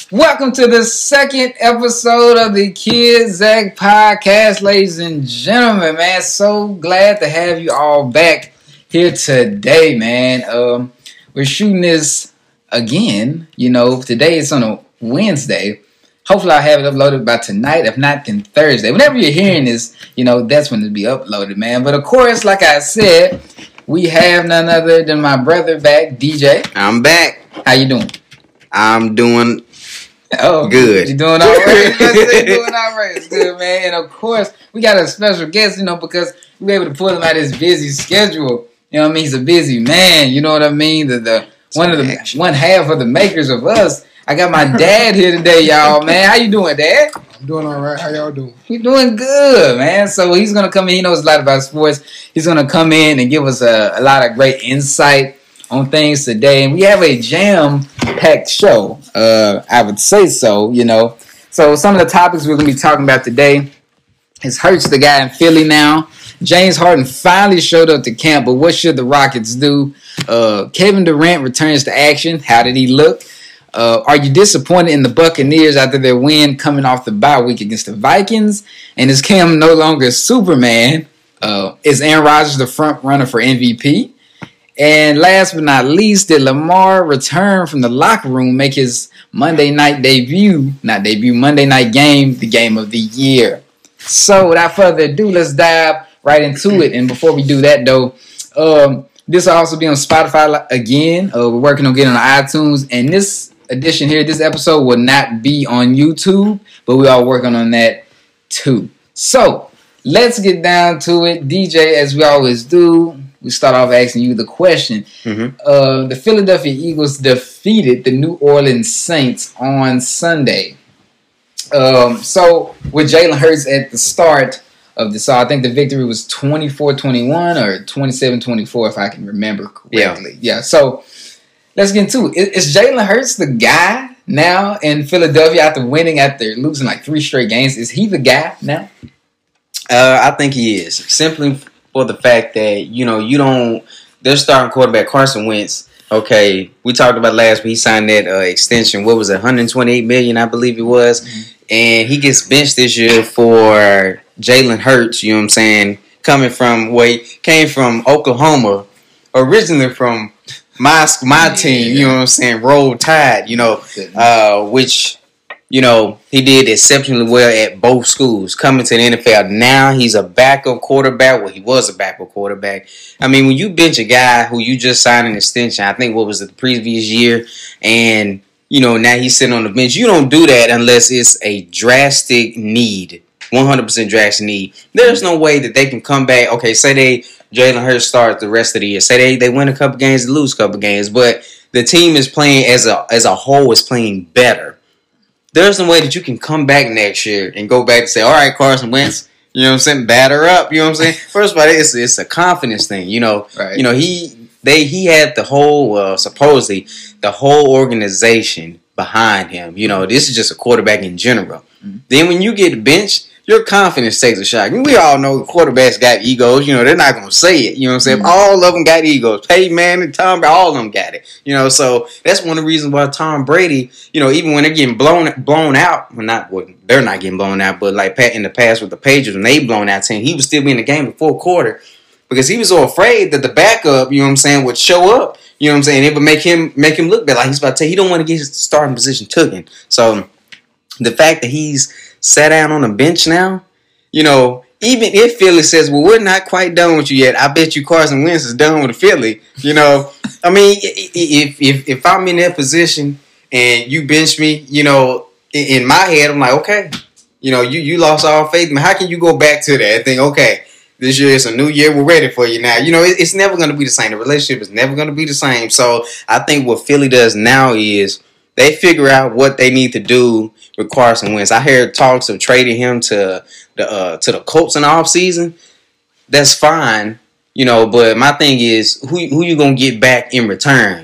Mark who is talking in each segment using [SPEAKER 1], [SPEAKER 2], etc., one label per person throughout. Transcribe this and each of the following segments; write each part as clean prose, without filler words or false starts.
[SPEAKER 1] Welcome to the second episode of the Kid Zach podcast, ladies and gentlemen. Man, so glad to have you all back here today, man. We're shooting this again. Today it's on a Wednesday. Hopefully I'll have it uploaded by tonight. If not, then Thursday. Whenever you're hearing this, that's when it'll be uploaded, man. But of course, like I said, we have none other than my brother back, DJ.
[SPEAKER 2] I'm back.
[SPEAKER 1] How you doing?
[SPEAKER 2] I'm doing
[SPEAKER 1] You
[SPEAKER 2] good.
[SPEAKER 1] doing all right? Doing all right. It's good, man. And of course, we got a special guest, because we were able to pull him out of his busy schedule. You know what I mean? He's a busy man. You know what I mean? One half of the makers of us. I got my dad here today, y'all, man. How you doing, Dad?
[SPEAKER 3] I'm doing all right. How y'all doing?
[SPEAKER 1] We're doing good, man. So he's going to come in. He knows a lot about sports. He's going to come in and give us a lot of great insight on things today. And we have a jam-packed show. I would say so, So some of the topics we're going to be talking about today is Hurts, the guy in Philly now. James Harden finally showed up to camp, but what should the Rockets do? Kevin Durant returns to action. How did he look? Are you disappointed in the Buccaneers after their win coming off the bye week against the Vikings? And is Cam no longer Superman? Is Aaron Rodgers the front runner for MVP? And last but not least, did Lamar return from the locker room, make his Monday night Monday night game, the game of the year? So without further ado, let's dive right into it. And before we do that, though, this will also be on Spotify again. We're working on getting on iTunes. And this edition here, this episode will not be on YouTube, but we are working on that too. So let's get down to it. DJ, as we always do, we start off asking you the question. The Philadelphia Eagles defeated the New Orleans Saints on Sunday. So with Jalen Hurts at the start of the I think the victory was 24-21 or 27-24 if I can remember correctly. Yeah. So let's get into it. Is Jalen Hurts the guy now in Philadelphia after losing like 3 straight games? Is he the guy now?
[SPEAKER 2] I think he is. Simply for the fact that, their starting quarterback, Carson Wentz, okay, we talked about last week, he signed that extension, what was it, $128 million, I believe it was. Mm-hmm. And he gets benched this year for Jalen Hurts, you know what I'm saying, came from Oklahoma, originally from my team, you know what I'm saying, Roll Tide, which, he did exceptionally well at both schools. Coming to the NFL, now he's a backup quarterback. Well, he was a backup quarterback. I mean, when you bench a guy who you just signed an extension, I think what was it, the previous year, and now he's sitting on the bench. You don't do that unless it's a drastic need, 100% drastic need. There's no way that they can come back. Okay, say Jalen Hurts starts the rest of the year. Say they win a couple games, they lose a couple games, but the team is playing as a whole is playing better. There's no way that you can come back next year and go back and say, all right, Carson Wentz, you know what I'm saying, batter up, you know what I'm saying? First of all, it's a confidence thing, Right. He had the whole, supposedly, the whole organization behind him. This is just a quarterback in general. Mm-hmm. Then when you get benched, your confidence takes a shot. We all know quarterbacks got egos. They're not going to say it. You know what I'm saying? Mm-hmm. All of them got egos. Peyton Manning, Tom Brady, all of them got it. So that's one of the reasons why Tom Brady, even when they're getting blown out, they're not getting blown out, but like in the past with the Patriots, when they blown out 10, he would still be in the game the full quarter because he was so afraid that the backup, you know what I'm saying, would show up. You know what I'm saying? It would make him look bad. Like he's about to he don't want to get his starting position taken. So the fact that he's sat down on the bench now, even if Philly says, well, we're not quite done with you yet, I bet you Carson Wentz is done with Philly. I mean, if I'm in that position and you bench me, in my head, I'm like, okay, you lost all faith. I mean, how can you go back to that and think, okay, this year it's a new year, we're ready for you now. It's never going to be the same. The relationship is never going to be the same. So I think what Philly does now is they figure out what they need to do with Carson Wentz. I heard talks of trading him to the Colts in the offseason. That's fine, but my thing is who you going to get back in return,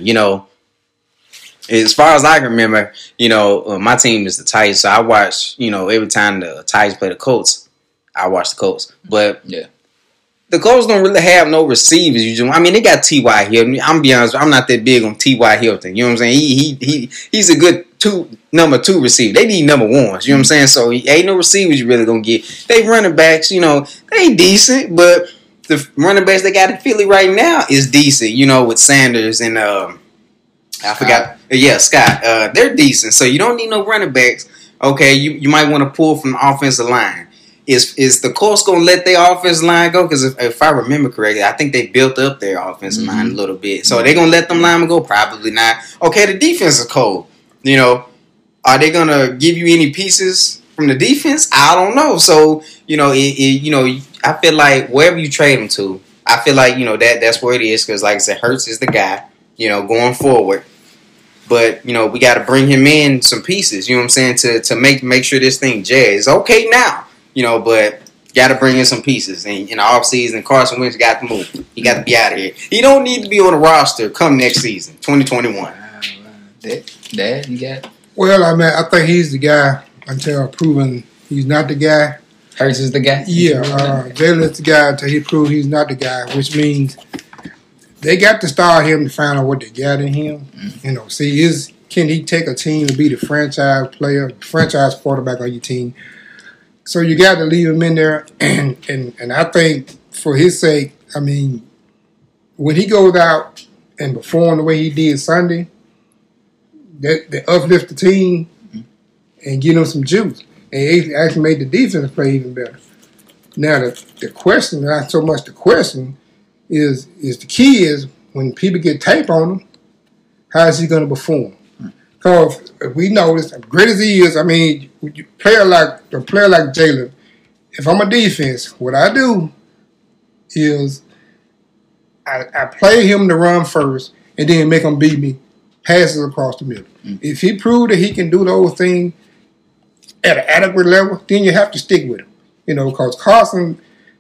[SPEAKER 2] As far as I can remember, my team is the Titans, so I watch, every time the Titans play the Colts, I watch the Colts. But yeah, the Colts don't really have no receivers. They got T.Y. Hilton. I'm be honest, I'm not that big on T.Y. Hilton. You know what I'm saying? He's a good number two receiver. They need number ones. You know what I'm saying? So ain't no receivers you really gonna get. They running backs, they decent, but the running backs they got in Philly right now is decent. With Sanders and I forgot. Yeah, Scott. They're decent. So you don't need no running backs. Okay, you might want to pull from the offensive line. Is the Colts gonna let their offensive line go? Because if I remember correctly, I think they built up their offensive line a little bit. So are they gonna let them linemen go? Probably not. Okay, the defense is cold. Are they gonna give you any pieces from the defense? I don't know. So I feel like wherever you trade them to, I feel like that's where it is. Because like I said, Hurts is the guy. Going forward. But, we got to bring him in some pieces, you know what I'm saying, to make sure this thing jazz. Okay now, but got to bring in some pieces. And in the offseason, Carson Wentz got to move. He got to be out of here. He don't need to be on the roster come next season, 2021.
[SPEAKER 1] Dad, you got it?
[SPEAKER 3] Well, I think he's the guy until proven he's not the guy.
[SPEAKER 1] Hurts is the guy?
[SPEAKER 3] Yeah, Jalen's the guy until he proves he's not the guy, which means they got to start him to find out what they got in him. Can he take a team to be the franchise player, franchise quarterback on your team? So you got to leave him in there. And I think for his sake, when he goes out and perform the way he did Sunday, that uplift the team and give them some juice. And it actually made the defense play even better. Now the question, not so much the question, is the key is when people get tape on him, how is he going to perform? Because we notice, great as he is, a player like Jalen, if I'm a defense, what I do is I play him to run first and then make him beat me passes across the middle. If he proved that he can do those things at an adequate level, then you have to stick with him. Because Carson,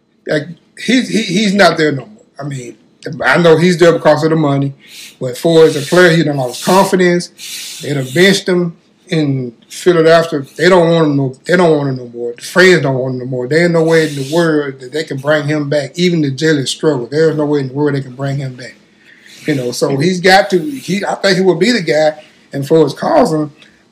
[SPEAKER 3] he's not there no more. I know he's there because of the money, but for as a player, he done lost confidence. They done benched him in Philadelphia. They don't want him no more. The fans don't want him no more. There's no way in the world that they can bring him back. Even the Jalen struggle, there's no way in the world they can bring him back. So he's got to. I think he will be the guy. And for his Carson,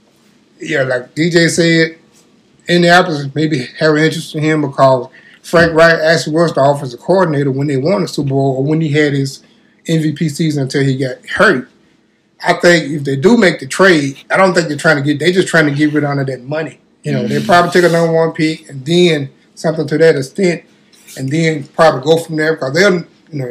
[SPEAKER 3] like DJ said, Indianapolis maybe have an interest in him because Frank Wright actually was the offensive coordinator when they won the Super Bowl or when he had his MVP season until he got hurt. I think if they do make the trade, I don't think they're just trying to get rid of that money. They probably take a number one pick and then something to that extent and then probably go from there because they'll,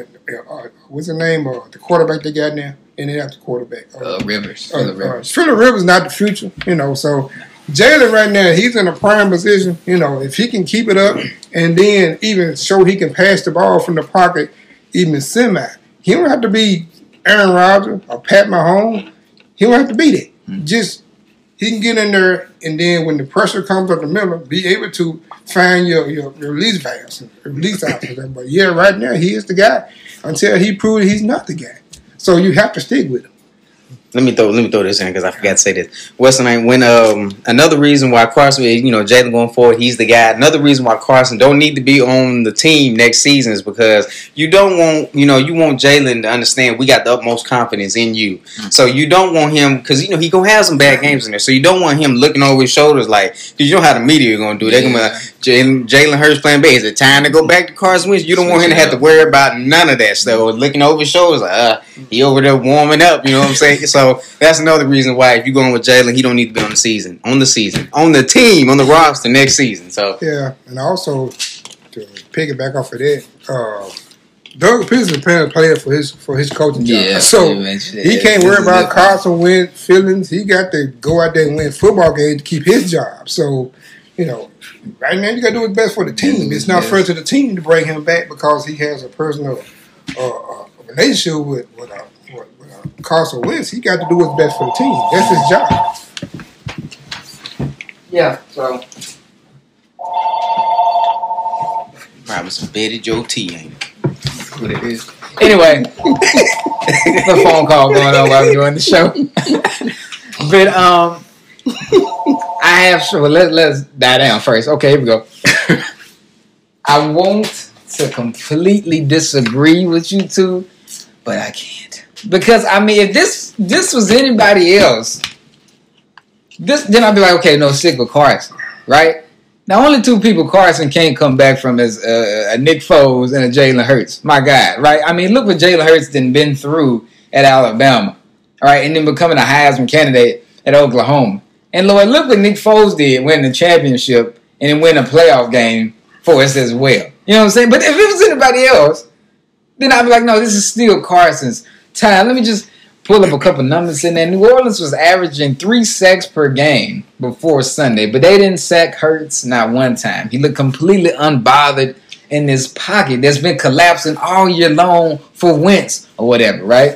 [SPEAKER 3] what's the name of the quarterback they got now? And they have the quarterback.
[SPEAKER 1] Rivers.
[SPEAKER 3] Phillip Rivers not the future, so Jalen right now, he's in a prime position. If he can keep it up and then even show he can pass the ball from the pocket, even semi, he don't have to be Aaron Rodgers or Pat Mahomes. He don't have to be that. Just he can get in there and then when the pressure comes up the middle, be able to find your release valves, release options. But right now he is the guy until he proves he's not the guy. So you have to stick with him.
[SPEAKER 2] Let me throw this in because I forgot to say this. Weston, when another reason why Carson, Jalen going forward, he's the guy. Another reason why Carson don't need to be on the team next season is because you don't want, you want Jalen to understand we got the utmost confidence in you. So you don't want him because he gonna have some bad games in there. So you don't want him looking over his shoulders because you know how the media are gonna do. They're gonna be like Jalen Hurts playing base. Is it time to go back to Carson Wentz? You don't want him to have to worry about none of that stuff. Or looking over his shoulders he over there warming up. You know what I'm saying? So that's another reason why if you're going with Jalen, he don't need to be on the team, on the roster next season. So
[SPEAKER 3] yeah, and also to piggyback off of that, Doug Peterson is a player for his coaching job. Yeah, so he can't worry about Carson Wentz feelings. He got to go out there and win football games to keep his job. So right now you got to do what's best for the team. It's not fair to the team to bring him back because he has a personal relationship with Carson Wentz. He got to do what's best for the team. That's his job.
[SPEAKER 1] Yeah, so
[SPEAKER 2] probably some Betty Joe T, ain't it?
[SPEAKER 1] That's what it is. Anyway, the phone call going on while we're doing the show. But I have let's die down first. Okay, here we go. I want to completely disagree with you two, but I can't. Because, if this was anybody else, Then I'll be like, okay, no, stick with Carson, right? Now, only two people Carson can't come back from is Nick Foles and a Jalen Hurts. My God, right? I mean, look what Jalen Hurts been through at Alabama, right? And then becoming a Heisman candidate at Oklahoma. And Lord, look what Nick Foles did, winning the championship and then win a playoff game for us as well. You know what I'm saying? But if it was anybody else, then I'd be like, no, this is still Carson's time. Let me just pull up a couple numbers in there. New Orleans was averaging 3 sacks per game before Sunday, but they didn't sack Hurts not one time. He looked completely unbothered in this pocket that's been collapsing all year long for Wentz or whatever, right?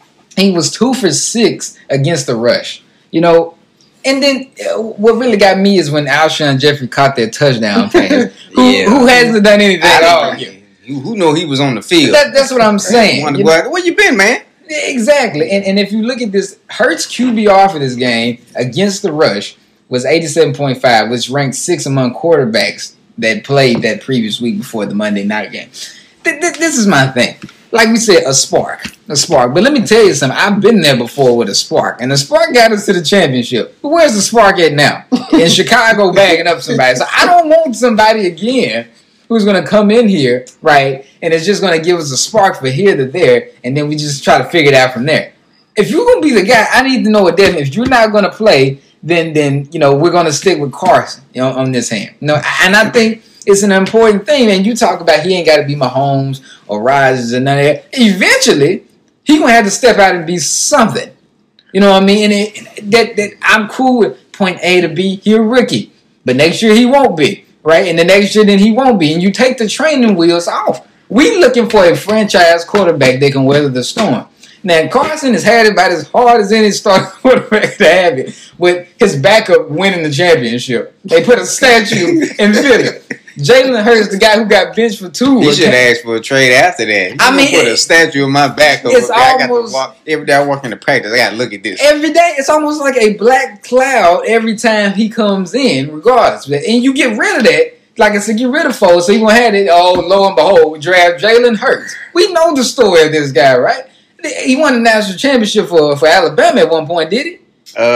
[SPEAKER 1] He was 2 for 6 against the rush, you know. And then what really got me is when Alshon Jeffrey caught that touchdown pass. Who hasn't done anything at all?
[SPEAKER 2] Who know he was on the field?
[SPEAKER 1] That's what I'm saying.
[SPEAKER 2] Where you been, man?
[SPEAKER 1] Exactly. And if you look at this, Hurts QBR for this game against the rush was 87.5, which ranked 6th among quarterbacks that played that previous week before the Monday night game. This is my thing. Like we said, a spark. But let me tell you something. I've been there before with a spark. And the spark got us to the championship. But where's the spark at now? In Chicago bagging up somebody. So I don't want somebody again who's going to come in here, right, and it's just going to give us a spark for here to there, and then we just try to figure it out from there. If you're going to be the guy, I need to know what that means. If you're not going to play, then you know, we're going to stick with Carson, you know, on this hand. You know, and I think it's an important thing. And you talk about he ain't got to be Mahomes or Rodgers and none of that. Eventually, he going to have to step out and be something. You know what I mean? And that I'm cool with point A to B. He a rookie. But next year he won't be. Right? And the next year, then he won't be. And you take the training wheels off. We looking for a franchise quarterback that can weather the storm. Now, Carson has had it about as hard as any starting quarterback to have it, with his backup winning the championship. They put a statue in Philly. Jalen Hurts, the guy who got benched for 2.
[SPEAKER 2] He should ask for a trade after that.
[SPEAKER 1] I mean,
[SPEAKER 2] put a statue of my back over there. I got to walk every day I walk into practice. I got to look at this.
[SPEAKER 1] Every day, it's almost like a black cloud every time he comes in, regardless. And you get rid of that. Like I said, get rid of Foles, so you gonna have it. Oh, lo and behold, draft Jalen Hurts. We know the story of this guy, right? He won the national championship for Alabama at one point, did he?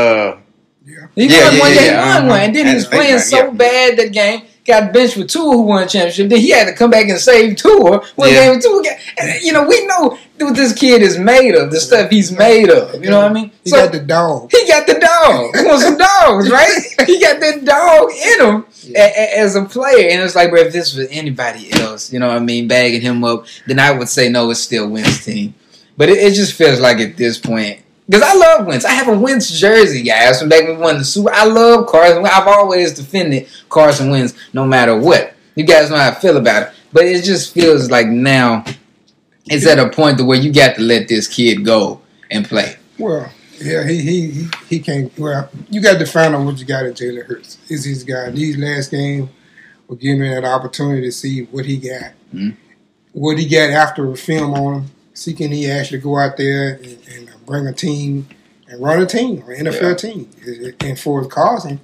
[SPEAKER 1] He won one, and then he was playing bad that game. Got benched with Tua, who won the championship. Then he had to come back and save Tua. Game with Tua. And, you know, we know what this kid is made of, the stuff he's made of. You know what I mean?
[SPEAKER 3] He got the dog.
[SPEAKER 1] He got the dog. He wants some dogs, right? He got that dog in him as a player. And it's like, bro, if this was anybody else, you know what I mean, bagging him up, then I would say, no, it's still Wentz team. But it just feels like at this point, because I love Wentz. I have a Wentz jersey, guys, from back when we won the Super. I love Carson. I've always defended Carson Wentz no matter what. You guys know how I feel about it. But it just feels like now it's at a point to where you got to let this kid go and play.
[SPEAKER 3] Well, yeah, he can't. Well, you got to find out what you got in Jalen Hurts. Is this guy? These last games will give me that opportunity to see what he got. Mm-hmm. What he got after a film on him. See, can he actually go out there and bring a team and run a team, or NFL team? And for Carson,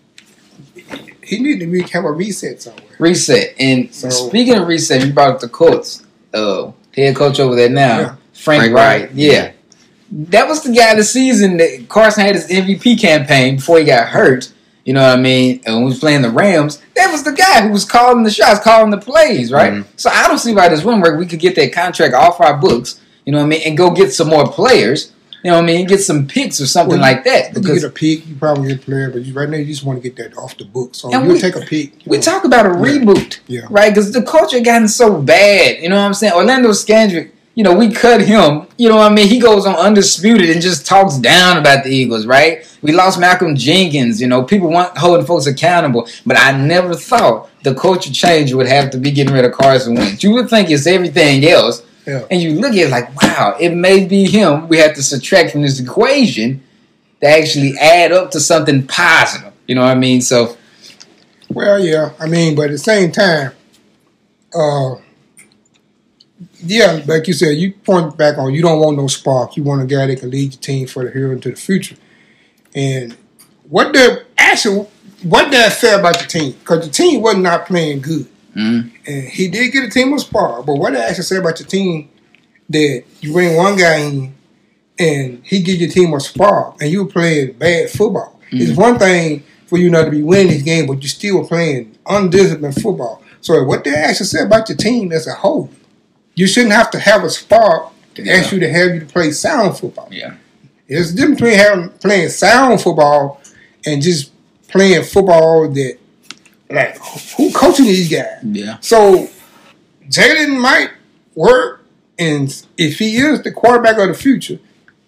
[SPEAKER 3] he need to have a reset somewhere.
[SPEAKER 1] Reset. And speaking of reset, you brought up the Colts. Head coach over there now, Frank Wright. Yeah. That was the guy of the season that Carson had his MVP campaign before he got hurt. You know what I mean? And when he was playing the Rams, that was the guy who was calling the shots, calling the plays, right? Mm-hmm. So I don't see why this wouldn't work. We could get that contract off our books, you know what I mean, and go get some more players, you know what I mean, get some picks or something like that.
[SPEAKER 3] Because you get a pick, you probably get a player, but right now you just want to get that off the books. So you'll take a pick.
[SPEAKER 1] We talk about a reboot, right? Because the culture gotten so bad, you know what I'm saying? Orlando Scandrick, you know, we cut him. You know what I mean? He goes on Undisputed and just talks down about the Eagles, right? We lost Malcolm Jenkins. You know, people want holding folks accountable. But I never thought the culture change would have to be getting rid of Carson Wentz. You would think it's everything else. Yeah. And you look at it like, wow, it may be him. We have to subtract from this equation to actually add up to something positive. You know what I mean? So,
[SPEAKER 3] well, yeah. I mean, but at the same time, yeah, like you said, you point back on you don't want no spark. You want a guy that can lead your team for the here into the future. And what that said about the team? Because the team was not playing good. Mm-hmm. And he did get a team of spark. But what did actually say about the team that you bring one guy in and he gives your team a spark and you were playing bad football. It's one thing for you not to be winning this game, but you still playing undisciplined football. So what they actually say about your team as a whole, you shouldn't have to have a spark to ask you to have you to play sound football.
[SPEAKER 1] Yeah.
[SPEAKER 3] There's a difference between playing sound football and just playing football that, like, who coaching these guys?
[SPEAKER 1] Yeah.
[SPEAKER 3] So Jalen might work, and if he is the quarterback of the future,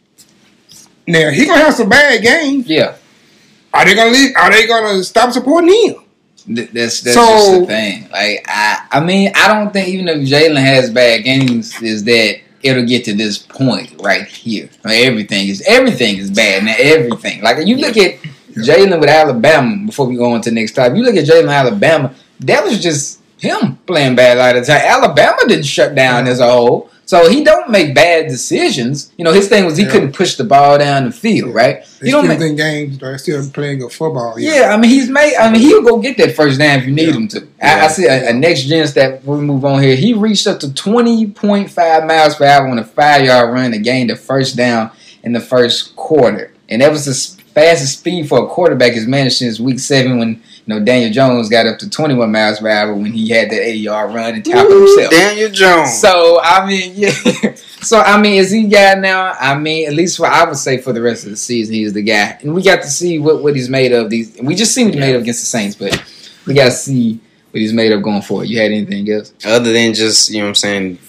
[SPEAKER 3] now he gonna have some bad games.
[SPEAKER 1] Yeah.
[SPEAKER 3] Are they gonna leave? Are they gonna stop supporting him?
[SPEAKER 1] That's just the thing. Like I mean, I don't think even if Jalen has bad games, is that it'll get to this point right here. Like everything is bad now. Everything. Like you look at Jalen with Alabama. Before we go on to the next topic, you look at Jalen Alabama. That was just him playing bad a lot of the time. Alabama didn't shut down as a whole. So he don't make bad decisions. You know, his thing was he couldn't push the ball down the field, right?
[SPEAKER 3] They still in games. They're still playing good football.
[SPEAKER 1] Yeah, I mean, he'll go get that first down if you need him to. I see a next gen stat before we move on here. He reached up to 20.5 miles per hour on a 5-yard run to gain the first down in the first quarter. And that was the fastest speed for a quarterback he's managed since week 7 when Daniel Jones got up to 21 miles per hour when he had that 80-yard run and tackled himself.
[SPEAKER 2] Daniel Jones.
[SPEAKER 1] So, I mean, yeah. So, I mean, is he guy now? I mean, at least I would say for the rest of the season, he's the guy. And we got to see what he's made of. We just seen what he's made of against the Saints, but we got to see what he's made of going forward. You had anything else?
[SPEAKER 2] Other than just, you know what I'm saying,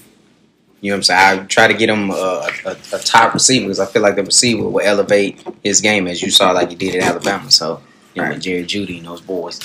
[SPEAKER 2] I try to get him a top receiver because I feel like the receiver will elevate his game as you saw like he did at Alabama. So, Jerry Jeudy and those boys.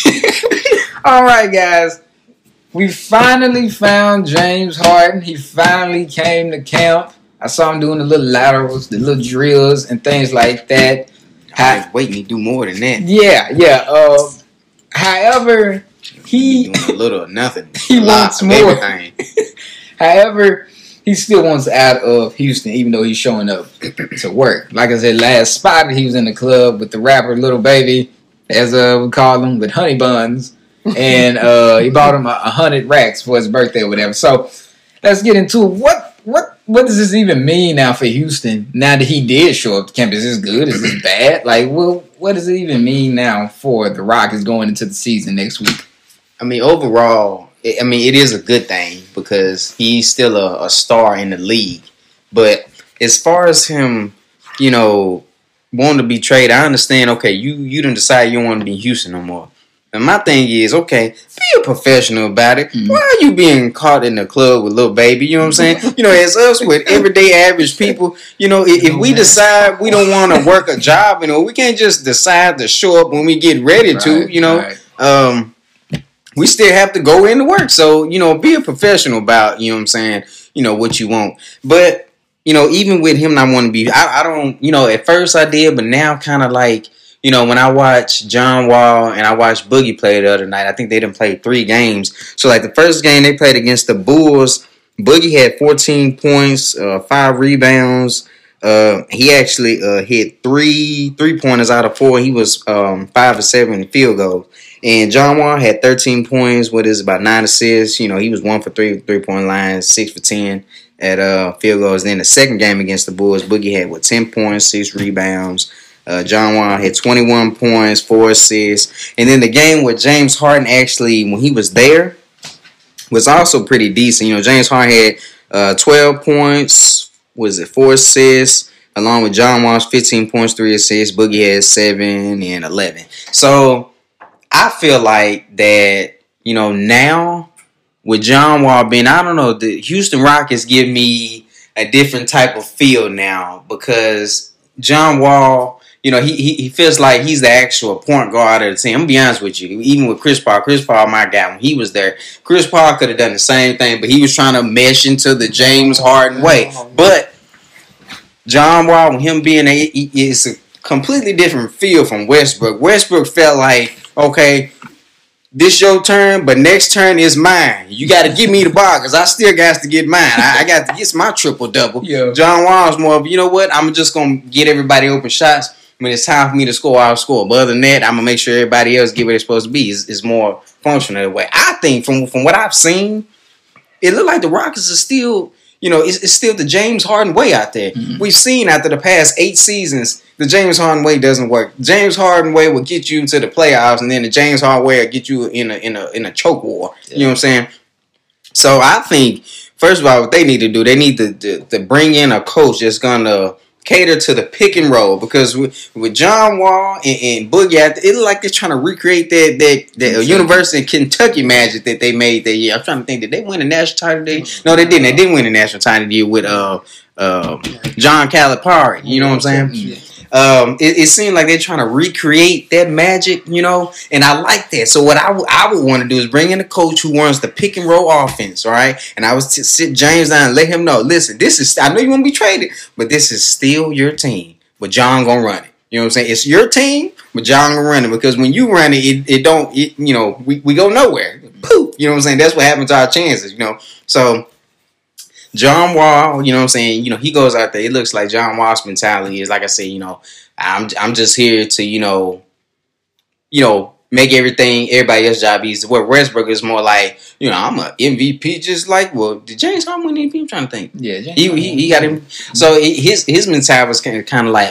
[SPEAKER 1] All right, guys. We finally found James Harden. He finally came to camp. I saw him doing the little laterals, the little drills, and things like that.
[SPEAKER 2] I was waiting to do more than that.
[SPEAKER 1] Yeah. However,
[SPEAKER 2] he doing a little or nothing.
[SPEAKER 1] He wants more. Everything. However, he still wants out of Houston, even though he's showing up to work. Like I said, last spot he was in the club with the rapper Little Baby, as we call him, with honey buns, and he bought him 100 racks for his birthday or whatever. So let's get into it. What does this even mean now for Houston? Now that he did show up to campus, is this good? Is this bad? Like, well, what does it even mean now for the Rockets going into the season next week?
[SPEAKER 2] I mean, overall, it is a good thing because he's still a star in the league. But as far as him, wanting to be traded, I understand, okay, you didn't decide you don't want to be in Houston no more. And my thing is, okay, be a professional about it. Mm-hmm. Why are you being caught in the club with Little Baby? You know what I'm saying? As us with everyday average people, if we decide we don't want to work a job, we can't just decide to show up when we get ready to, right. We still have to go into work. So, be a professional about, what you want. But, even with him not wanting to be, I don't, at first I did, but now kind of like, when I watched John Wall and I watched Boogie play the other night, I think they done played 3 games. So, like the first game they played against the Bulls, Boogie had 14 points, 5 rebounds. He actually hit 3-pointers out of 4. He was 5 of 7 in field goals. And John Wall had 13 points, about 9 assists. He was 1 for 3 3-point lines, 6 for 10 at field goals. Then the second game against the Bulls, Boogie had 10 points, 6 rebounds. John Wall had 21 points, 4 assists. And then the game with James Harden, actually, when he was there, was also pretty decent. James Harden had 12 points, 4 assists, along with John Wall's 15 points, 3 assists. Boogie had 7 and 11. So I feel like that, now with John Wall being, I don't know, the Houston Rockets give me a different type of feel now because John Wall, he feels like he's the actual point guard of the team. I'm going to be honest with you. Even with Chris Paul, my guy, when he was there, Chris Paul could have done the same thing, but he was trying to mesh into the James Harden way. But John Wall, with him being it's a completely different feel from Westbrook. Westbrook felt like, okay, this your turn, but next turn is mine. You got to give me the ball because I still got to get mine. I got to get my triple-double. Yeah. John Wall's more of, you know what, I'm just going to get everybody open shots. When it's time for me to score, I'll score. But other than that, I'm going to make sure everybody else get where they're supposed to be. It's more functional that way. I think from what I've seen, it looked like the Rockets are still, it's still the James Harden way out there. Mm-hmm. We've seen after the past 8 seasons the James Harden way doesn't work. James Harden way will get you into the playoffs, and then the James Harden way will get you in a choke war. You know what I'm saying? So I think, first of all, what they need to do, they need to bring in a coach that's gonna cater to the pick and roll, because with John Wall and Boogie, it look like they're trying to recreate that University of Kentucky magic that they made that year. I'm trying to think, did they win a national title? No, they didn't. They didn't win a national title year with John Calipari. You know what I'm saying?
[SPEAKER 3] Yeah.
[SPEAKER 2] It seemed like they're trying to recreate that magic, you know, and I like that. So what I would want to do is bring in a coach who runs the pick and roll offense, all right? And I would sit James down and let him know, listen, I know you want to be traded, but this is still your team, but John gonna run it. You know what I'm saying? It's your team, but John gonna run it, because when you run it, we go nowhere. Poof. You know what I'm saying? That's what happened to our chances, you know. So John Wall, you know what I'm saying? You know, he goes out there. It looks like John Wall's mentality is, like I said, you know, I'm just here to, you know, make everybody else's job easy. Where Westbrook is more like, you know, I'm a MVP, just like, well, did James Harden win MVP? I'm trying to think.
[SPEAKER 1] Yeah,
[SPEAKER 2] he got him. So his mentality was kind of like,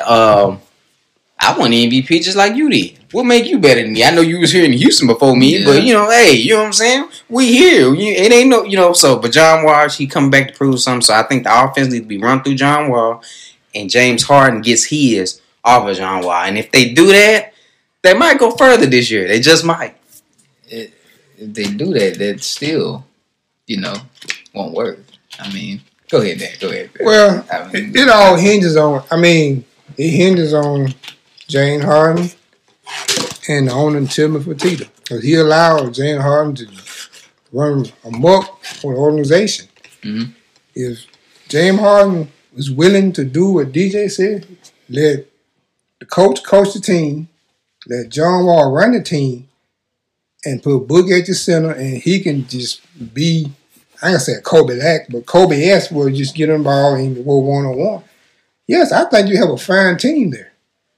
[SPEAKER 2] I won the MVP just like you did. What make you better than me? I know you was here in Houston before me, but, you know, hey, you know what I'm saying? We here. It ain't no, you know, so, but John Wall, he coming back to prove something. So I think the offense needs to be run through John Wall, and James Harden gets his off of John Wall. And if they do that, they might go further this year. They just might.
[SPEAKER 1] If they do that, that still, you know, won't work. I mean, go ahead, Dan. Go ahead.
[SPEAKER 3] Well,
[SPEAKER 1] I mean,
[SPEAKER 3] it all hinges on, it hinges on James Harden and the owner, Timothy Fertitta, because he allowed James Harden to run amok for the organization.
[SPEAKER 1] Mm-hmm.
[SPEAKER 3] If James Harden was willing to do what DJ said, let the coach the team, let John Wall run the team, and put Boogie at the center, and he can just be, I ain't gonna say Kobe-like, but Kobe-esque will just get him the ball and go one-on-one. Yes, I think you have a fine team there.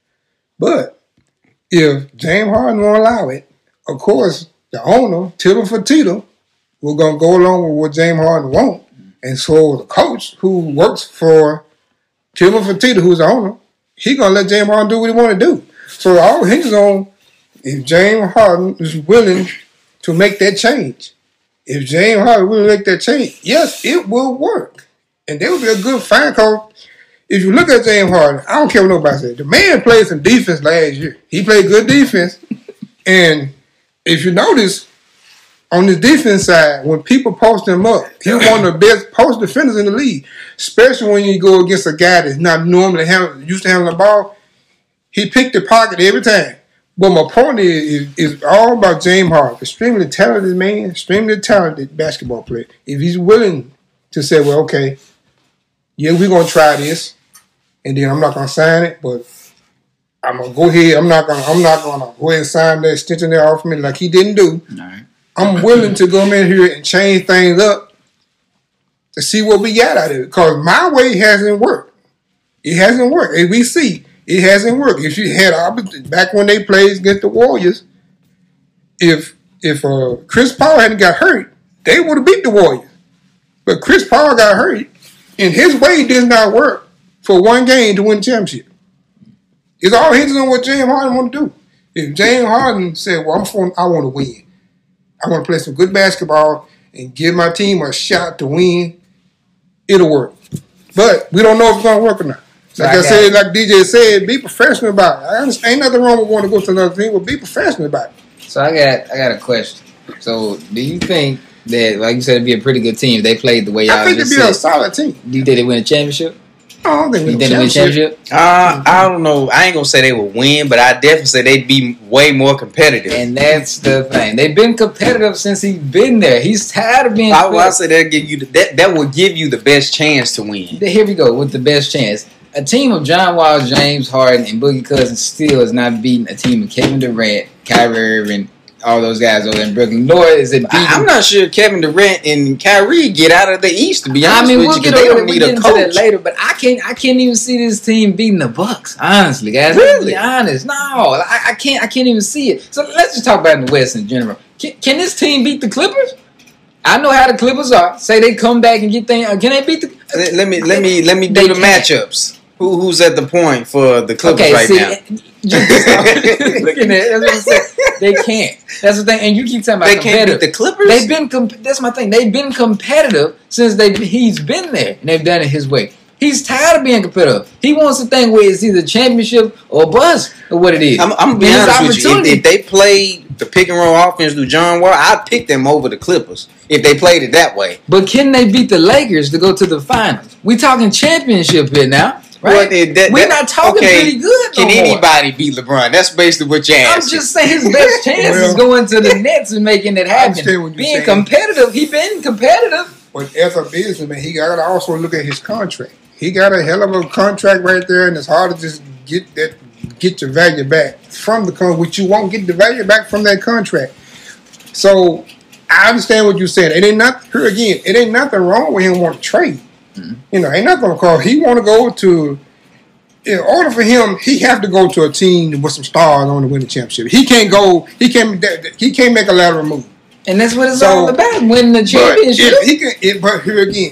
[SPEAKER 3] But if James Harden won't allow it, of course, the owner, Timothy Fertitta, we're going to go along with what James Harden wants. And so the coach who works for Timothy Fertitta, who's the owner, he going to let James Harden do what he want to do. So it all hinges on if James Harden is willing to make that change. If James Harden will make that change, yes, it will work. And there will be a good fan coach. If you look at James Harden, I don't care what nobody says. The man played some defense last year. He played good defense. And if you notice, on the defense side, when people post him up, he's one of the best post defenders in the league. Especially when you go against a guy that's not normally used to handling the ball. He picked the pocket every time. But my point is all about James Harden. Extremely talented man, extremely talented basketball player. If he's willing to say, well, okay, yeah, we're going to try this. And then I'm not gonna sign it, but I'm gonna go ahead. I'm not gonna go ahead and sign that extension there off me like he didn't do.
[SPEAKER 1] right.
[SPEAKER 3] I'm willing to go in here and change things up to see what we got out of it. Because my way hasn't worked. It hasn't worked. As we see, it hasn't worked. If you had back when they played against the Warriors, if Chris Paul hadn't got hurt, they would have beat the Warriors. But Chris Paul got hurt, and his way did not work for one game to win the championship. It's all hinges on what James Harden want to do. If James Harden said, well, I want to win. I want to play some good basketball and give my team a shot to win, it'll work. But we don't know if it's going to work or not. Like I said, like DJ said, be professional about it. I understand, ain't nothing wrong with wanting to go to another team, but be professional about it.
[SPEAKER 1] So I got a question. So do you think that, like you said, it'd be a pretty good team if they played the way y'all
[SPEAKER 3] I think it'd be a solid team.
[SPEAKER 1] Do you think they win a championship?
[SPEAKER 3] I don't think
[SPEAKER 1] You think they win a championship?
[SPEAKER 2] I don't know. I ain't gonna say they would win, but I definitely say they'd be way more competitive.
[SPEAKER 1] And that's the thing. They've been competitive since he's been there. He's tired of being.
[SPEAKER 2] I say that give you that will give you the best chance to win.
[SPEAKER 1] Here we go with the best chance. A team of John Wall, James Harden, and Boogie Cousins still is not beating a team of Kevin Durant, Kyrie Irving, all those guys over there in Brooklyn. Nor is it beating.
[SPEAKER 2] I'm not sure Kevin Durant and Kyrie get out of the East, to be honest
[SPEAKER 1] we'll
[SPEAKER 2] with you,
[SPEAKER 1] get
[SPEAKER 2] because they
[SPEAKER 1] over
[SPEAKER 2] don't
[SPEAKER 1] we
[SPEAKER 2] need
[SPEAKER 1] get
[SPEAKER 2] a
[SPEAKER 1] into
[SPEAKER 2] coach.
[SPEAKER 1] that later, but I can't even see this team beating the Bucks. Honestly, guys, let's be honest. No, I can't even see it. So let's just talk about the West in general. Can this team beat the Clippers? I know how the Clippers are. Say they come back and get things. Can they beat the?
[SPEAKER 2] Let me do the matchups. Who's at the point for the Clippers now?
[SPEAKER 1] Looking at it, that's what I'm saying. They can't. That's the thing. And you keep talking about
[SPEAKER 2] they can't beat the Clippers.
[SPEAKER 1] They've been. That's my thing. They've been competitive since he's been there, and they've done it his way. He's tired of being competitive. He wants a thing where it's either championship or bust, or what it is.
[SPEAKER 2] I'm being honest with you. If they played the pick and roll offense through John Wall, I'd pick them over the Clippers if they played it that way.
[SPEAKER 1] But can they beat the Lakers to go to the finals? We talking championship here now. Right? We're not talking pretty good no
[SPEAKER 2] Can anybody beat LeBron? That's basically what you're asking.
[SPEAKER 1] I'm just saying his best chance is going to the Nets and making it happen. Being competitive, he's been competitive.
[SPEAKER 3] But as a businessman, he got to also look at his contract. He got a hell of a contract right there, and it's hard to just get your value back from the contract, which you won't get the value back from that contract. So I understand what you're saying. It ain't nothing wrong with him wanting to trade. You know, ain't nothing going to call. He want to go to. In order for him, he have to go to a team with some stars on to win the championship. He can't go. He can't make a lateral move.
[SPEAKER 1] And that's what it's all about: winning the championship.
[SPEAKER 3] But here again,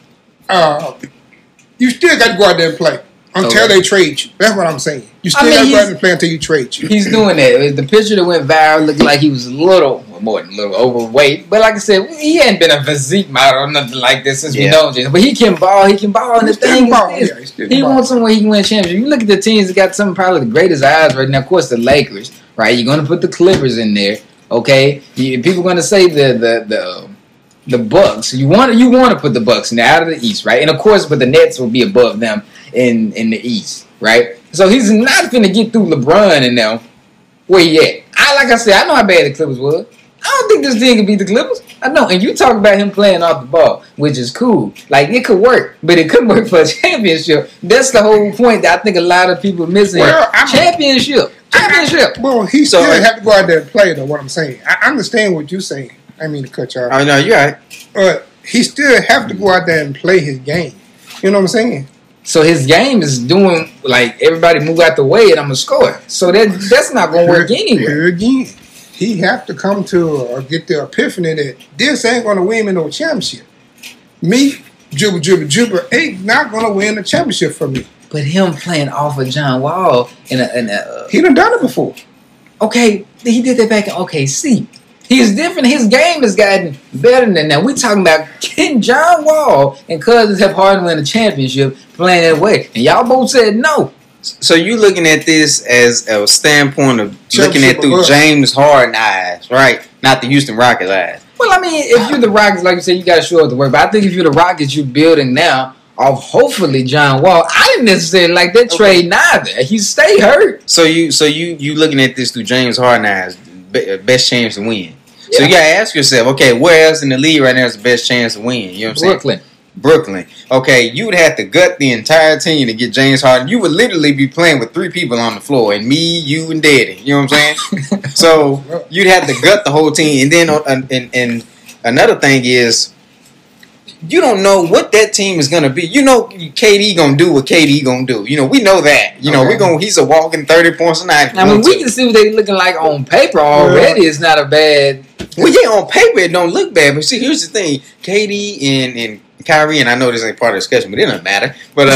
[SPEAKER 3] you still got to go out there and play until they trade you. That's what I'm saying. You still got to go out and play until you trade you.
[SPEAKER 1] He's doing that. The picture that went viral looked like he was more than a little overweight. But like I said, he hadn't been a physique model or nothing like this since we know Jason. But he can ball. He can ball. And the thing is, he wants somewhere he can win a championship. You look at the teams that got some probably the greatest odds right now. Of course, the Lakers. Right? You're going to put the Clippers in there. Okay? People are going to say the Bucks. You want to put the Bucks in out of the East, right? And of course, but the Nets will be above them in the East, right? So he's not going to get through LeBron and them. Where he at? Like I said, I know how bad the Clippers was. I don't think this team can beat the Clippers. I know. And you talk about him playing off the ball, which is cool. Like, it could work, but it couldn't work for a championship. That's the whole point that I think a lot of people are missing. Championship.
[SPEAKER 3] Well, he still have to go out there and play, though, what I'm saying. I understand what you're saying. I mean to cut you off.
[SPEAKER 2] Oh, no, you're right.
[SPEAKER 3] But he still have to go out there and play his game. You know what I'm saying?
[SPEAKER 1] So his game is doing, like, everybody move out the way and I'm going to score. So that's not going to work anyway.
[SPEAKER 3] Here again, he have to come to or get the epiphany that this ain't going to win me no championship. Me, Jubber, ain't not going to win a championship for me.
[SPEAKER 1] But him playing off of John Wall he
[SPEAKER 3] done done it before.
[SPEAKER 1] Okay, he did that back in OKC. He's different. His game has gotten better than that. We're talking about can John Wall and Cousins have Harden win a championship playing that way? And y'all both said no.
[SPEAKER 2] So you looking at this as a standpoint of looking at through James Harden eyes, right? Not the Houston Rockets eyes.
[SPEAKER 1] Well, I mean, if you're the Rockets, like you said, you got to show up the work. But I think if you're the Rockets, you're building now off hopefully John Wall. I didn't necessarily like that trade neither. He stay hurt.
[SPEAKER 2] So you looking at this through James Harden eyes, best chance to win. Yeah. So you gotta ask yourself, okay, where else in the league right now is the best chance to win? You know what I'm saying? Brooklyn. Okay, you would have to gut the entire team to get James Harden. You would literally be playing with 3 people on the floor, and me, you, and Daddy. You know what I'm saying? So you'd have to gut the whole team. And then and another thing is, you don't know what that team is gonna be. You know, KD gonna do what KD gonna do. You know, we know that. You know, he's a walking 30 points a night.
[SPEAKER 1] I mean, we can see what they looking like on paper already. It's not a bad.
[SPEAKER 2] Well, yeah, on paper it don't look bad. But see, here's the thing: KD and Kyrie, and I know this ain't part of the discussion, but it doesn't matter. But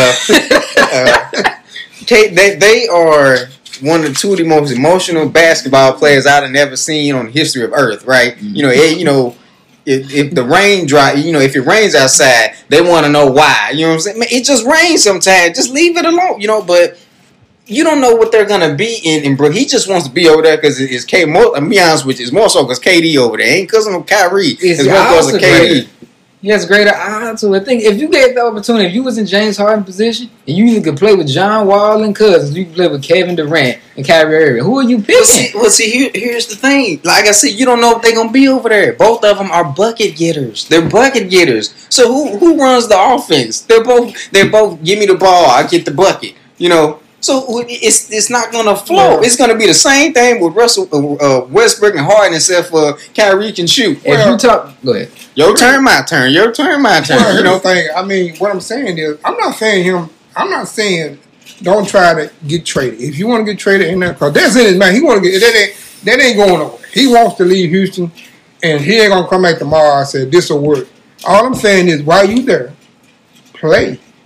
[SPEAKER 2] they are one of the most emotional basketball players I've ever seen on the history of Earth. Right? Mm-hmm. If the rain dry, if it rains outside, they want to know why. You know what I'm saying? Man, it just rains sometimes. Just leave it alone. But you don't know what they're gonna be in Brook. He just wants to be over there because it's K. I'm be honest with you, it's more so because KD over there. It ain't because of Kyrie. It's more because of KD.
[SPEAKER 1] He has greater odds. So I think if you get the opportunity, if you was in James Harden's position and you either could play with John Wall and Cousins, you could play with Kevin Durant and Kyrie Irving. Who are you picking?
[SPEAKER 2] Well, here's the thing. Like I said, you don't know if they're gonna be over there. Both of them are bucket getters. They're bucket getters. So who runs the offense? They're both give me the ball, I get the bucket. So it's not gonna flow. Yeah. It's gonna be the same thing with Westbrook and Harden, except for Kyrie can shoot.
[SPEAKER 1] If you talk, go ahead.
[SPEAKER 2] Your turn, my turn. Your turn, my turn.
[SPEAKER 3] Well, thing. I mean, what I'm saying is, I'm not saying don't try to get traded. If you want to get traded, in that because that's in his mind. He want to get that ain't going nowhere. He wants to leave Houston, and he ain't gonna come back tomorrow and say this will work. All I'm saying is, while you there, play.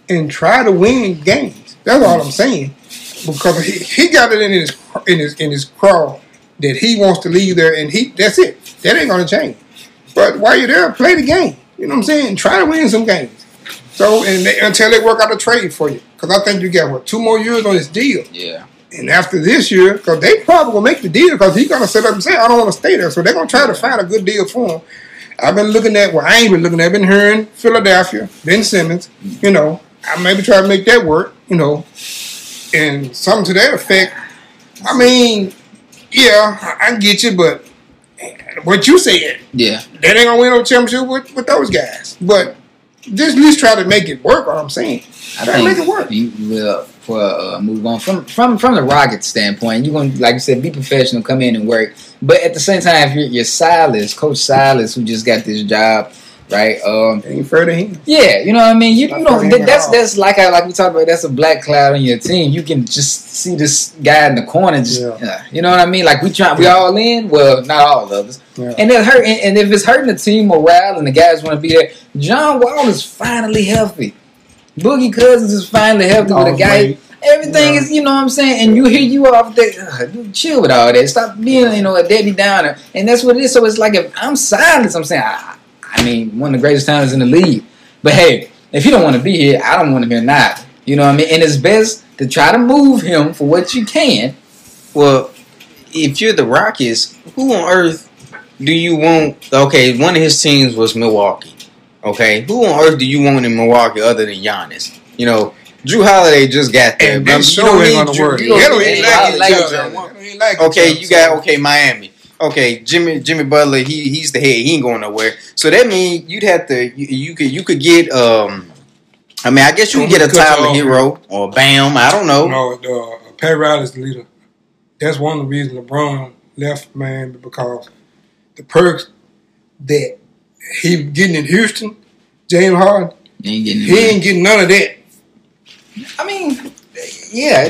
[SPEAKER 3] and try to win games. That's all I'm saying. Because he got it in his crawl that he wants to leave there, and that's it. That ain't gonna change. But while you're there, play the game. You know what I'm saying? Try to win some games. So until they work out a trade for you, because I think you got 2 more years on this deal.
[SPEAKER 1] Yeah.
[SPEAKER 3] And after this year, because they probably will make the deal, because he's gonna sit up and say, I don't want to stay there. So they're gonna try to find a good deal for him. I've been looking at, I ain't been looking at, I've been hearing Philadelphia, Ben Simmons, you know, I maybe try to make that work, you know, and something to that effect. I mean, yeah, I get you, but what you said,
[SPEAKER 1] Yeah.
[SPEAKER 3] they ain't gonna win no championship with those guys. But just at least try to make it work, what I'm saying.
[SPEAKER 1] I
[SPEAKER 3] Try to make it
[SPEAKER 1] think
[SPEAKER 3] work.
[SPEAKER 1] you will, for move on from the Rockets standpoint, you're gonna, like you said, be professional, come in and work. But at the same time, if you're Silas, Coach Silas, who just got this job, right?
[SPEAKER 3] Ain't fair to him.
[SPEAKER 1] Yeah, you know what I mean. You
[SPEAKER 3] Not
[SPEAKER 1] know
[SPEAKER 3] fair to him at all.
[SPEAKER 1] that's like we talked about. That's a black cloud on your team. You can just see this guy in the corner. Just you know what I mean. Like we all in. Well, not all of us.
[SPEAKER 3] Yeah.
[SPEAKER 1] And it hurt. And if it's hurting the team morale and the guys want to be there, John Wall is finally healthy. Boogie Cousins is finally healthy with a guy.
[SPEAKER 3] Right.
[SPEAKER 1] Everything is, you know what I'm saying, and you off there, chill with all that. Stop being, you know, a Debbie Downer, and that's what it is. So it's like if I'm Silas, I'm saying, I mean, one of the greatest talents in the league. But hey, if you don't want to be here, I don't want him here neither. You know what I mean? And it's best to try to move him for what you can.
[SPEAKER 2] Well, if you're the Rockets, who on earth do you want? Okay, one of his teams was Milwaukee. Okay, who on earth do you want in Milwaukee other than Giannis? You know, Drew Holiday just got there.
[SPEAKER 3] And that
[SPEAKER 2] You
[SPEAKER 3] show
[SPEAKER 2] don't
[SPEAKER 3] ain't
[SPEAKER 2] need
[SPEAKER 3] gonna
[SPEAKER 2] Drew-
[SPEAKER 3] work.
[SPEAKER 2] you don't
[SPEAKER 3] They don't
[SPEAKER 2] need
[SPEAKER 3] even
[SPEAKER 2] Giannis.
[SPEAKER 3] like each
[SPEAKER 1] like
[SPEAKER 3] other.
[SPEAKER 1] each other.
[SPEAKER 3] They don't even like
[SPEAKER 2] Okay,
[SPEAKER 3] each
[SPEAKER 2] you
[SPEAKER 3] other.
[SPEAKER 2] got Miami. Okay, Jimmy Butler. He's the head. He ain't going nowhere. So that means you'd have to you could get I mean, I guess you could get a Tyler Hero or Bam. I don't know.
[SPEAKER 3] No, Pat Riley's the leader. That's one of the reasons LeBron left, man, because the perks that he getting in Houston, James Harden,
[SPEAKER 1] You ain't getting
[SPEAKER 3] he ain't getting none of that.
[SPEAKER 1] I mean, yeah,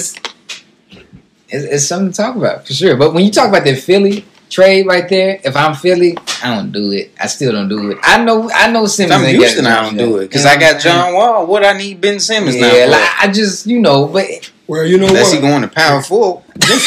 [SPEAKER 1] it's something to talk about for sure. But when you talk about that Philly trade right there, if I'm Philly, I don't do it. I still don't do it. I know Simmons.
[SPEAKER 2] If I'm
[SPEAKER 1] ain't
[SPEAKER 2] Houston,
[SPEAKER 1] got
[SPEAKER 2] I don't do it because
[SPEAKER 1] You know
[SPEAKER 2] I got
[SPEAKER 1] what I'm saying?
[SPEAKER 2] John Wall. What I need Ben Simmons now?
[SPEAKER 1] Yeah,
[SPEAKER 2] for?
[SPEAKER 1] like, I just but
[SPEAKER 3] Well, you know
[SPEAKER 2] Unless
[SPEAKER 3] what?
[SPEAKER 2] he going to power forward.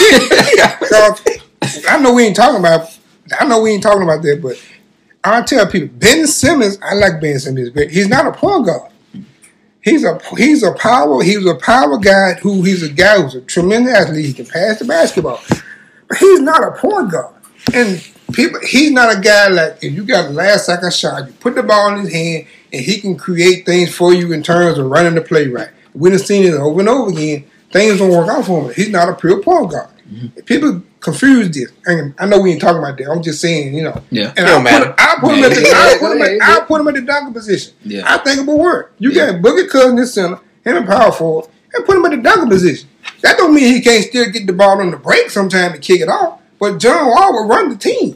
[SPEAKER 3] I know we ain't talking about that, but I tell people Ben Simmons. I like Ben Simmons. He's great. He's not a point guard. He's a power guy he's a guy who's a tremendous athlete. He can pass the basketball, but he's not a point guard. And he's not a guy like if you got a last second shot, you put the ball in his hand, and he can create things for you in terms of running the play right. We done seen it over and over again. Things don't work out for him. He's not a pure point guard. Mm-hmm. People confuse this, and I know we ain't talking about that. I'm just saying, you know.
[SPEAKER 1] Yeah.
[SPEAKER 3] And I'll put him at the dunker position.
[SPEAKER 1] Yeah.
[SPEAKER 3] I think it will work. You got Boogie Cousins in center, him in power forward, and put him at the dunker position. That don't mean he can't still get the ball on the break sometime to kick it off. But John Wall will run the team.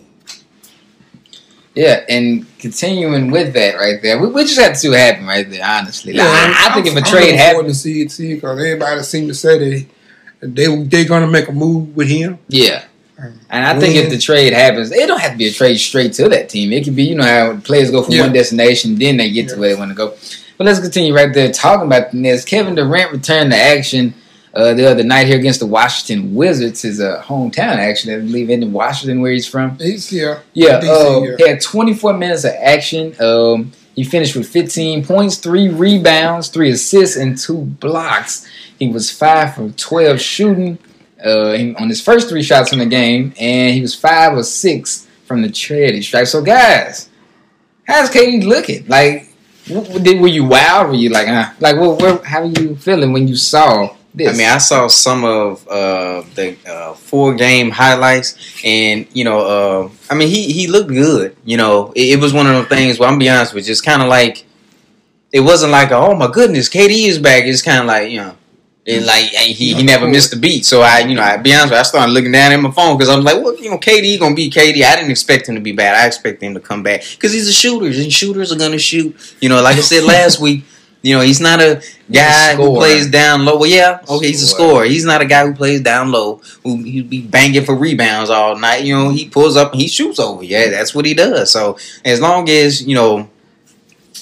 [SPEAKER 1] yeah, and continuing with that right there, we just have to see what happen right there. Honestly, like,
[SPEAKER 3] Yeah,
[SPEAKER 1] I think if a
[SPEAKER 3] I'm
[SPEAKER 1] trade
[SPEAKER 3] looking forward
[SPEAKER 1] happens,
[SPEAKER 3] to see it because everybody seems to say they're gonna make a move with him.
[SPEAKER 1] yeah. And I think if the trade happens, it don't have to be a trade straight to that team. It could be, you know, how players go from one destination, then they get to where they want to go. But let's continue right there talking about the Nets. Kevin Durant returned to action the other night here against the Washington Wizards. His hometown, actually, I believe, in Washington, where he's from.
[SPEAKER 3] He's here.
[SPEAKER 1] Yeah,
[SPEAKER 3] DC,
[SPEAKER 1] he had 24 minutes of action. He finished with 15 points, 3 rebounds, 3 assists, and 2 blocks. He was 5 for 12 shooting on his first 3 shots in the game, and he was 5 or 6 from the charity stripe. So, guys, how's KD looking? Like, were you wild? Were you like, how are you feeling when you saw this?
[SPEAKER 2] I mean, I saw some of the 4-game highlights, and you know, I mean, he looked good. You know, it was one of those things where I'm gonna be honest with you, it's kind of like it wasn't like, oh my goodness, KD is back. It's kind of like, you know. And like he never missed a beat, so I be honest with you, I started looking down at my phone because I'm like, well, you know, KD gonna be KD. I didn't expect him to be bad. I expect him to come back because he's a shooter, and shooters are gonna shoot. You know, like I said last week, you know, he's not a guy who plays down low. Well, yeah, okay, he's a scorer. He's not a guy who plays down low, who he'd be banging for rebounds all night. You know, he pulls up and he shoots over. Yeah, that's what he does. So as long as, you know,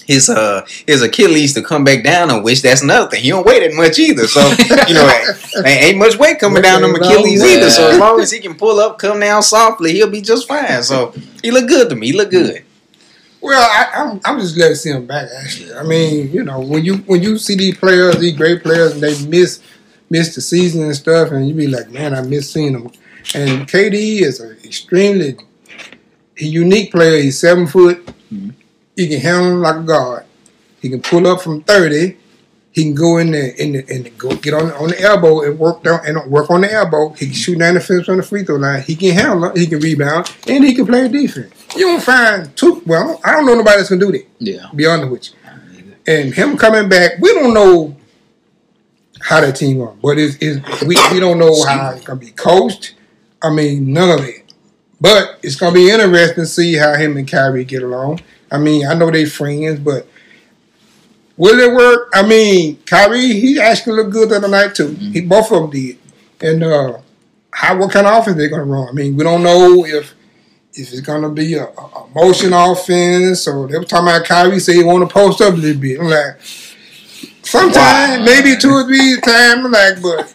[SPEAKER 2] his Achilles to come back down, on which that's another thing. He don't weigh that much either. So, ain't much weight coming down on Achilles either. So as long as he can pull up, come down softly, he'll be just fine. So he look good to me. He look good.
[SPEAKER 3] Well, I'm just glad to see him back. Actually, I mean, when you see these players, these great players, and they miss the season and stuff, and you be like, man, I miss seeing them. And KD is an extremely unique player. He's 7 foot. Mm-hmm. He can handle like a guard. He can pull up from 30. He can go in there and go get on the elbow and work on the elbow. He can shoot down the fence on the free throw line. He can handle it. He can rebound, and he can play defense. You don't find I don't know nobody that's gonna do that.
[SPEAKER 1] Yeah.
[SPEAKER 3] Be honest with you. And him coming back, we don't know how that team going, but we don't know how it's gonna be coached. I mean, none of it. But it's gonna be interesting to see how him and Kyrie get along. I mean, I know they friends, but will it work? I mean, Kyrie, he actually looked good the other night too. Mm-hmm. Both of them did. And what kind of offense they're gonna run? I mean, we don't know if it's gonna be a motion offense, or they were talking about Kyrie say he want to post up a little bit. I'm like, sometimes maybe 2 or 3 times. I'm like, but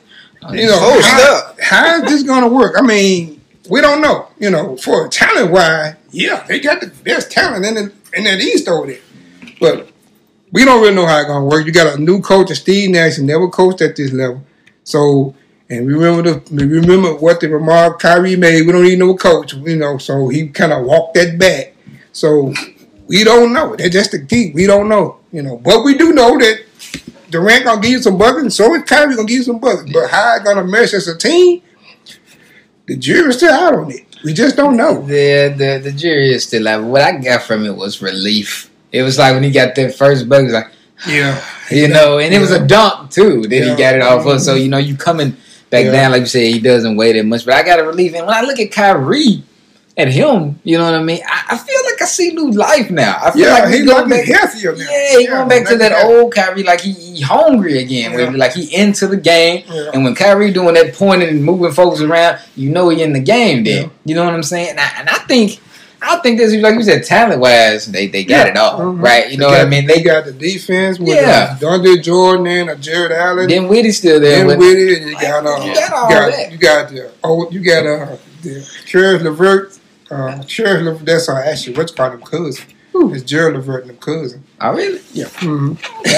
[SPEAKER 3] how is this gonna work? I mean, we don't know. For talent wise, yeah, they got the best talent in that East over there, but we don't really know how it's gonna work. You got a new coach, Steve Nash, who never coached at this level, so. And we remember what the remark Kyrie made. We don't even know a coach, so he kind of walked that back. So we don't know. That's just the key. We don't know, But we do know that Durant gonna give you some buckets, and so is Kyrie gonna give you some buckets. But how it's gonna mesh as a team, the jury's still out on it. We just don't know.
[SPEAKER 1] The jury is still out. What I got from it was relief. It was like when he got that first bucket, it was like, and it was a dunk too. Then he got it off of. So you coming back down, like you said, he doesn't weigh that much. But I got a relief. And when I look at Kyrie, at him, you know what I mean? I feel like I see new life now. I feel like
[SPEAKER 3] he's going back healthier now.
[SPEAKER 1] Yeah, he's going back to that old Kyrie, like he hungry again. Yeah. Like he into the game. Yeah. And when Kyrie doing that pointing and moving folks around, he in the game then. Yeah. You know what I'm saying? And I think this, like you said, talent-wise, they got it all, right? You know what I mean?
[SPEAKER 3] They got the defense with DeAndre Jordan and Jared Allen.
[SPEAKER 1] Then Witty's still there.
[SPEAKER 3] Then Witty, and you got the Caris LeVert. That's actually what's called him cousin. It's Gerald LeVert and them cousin.
[SPEAKER 1] Oh, really?
[SPEAKER 3] Yeah.
[SPEAKER 1] Mm-hmm.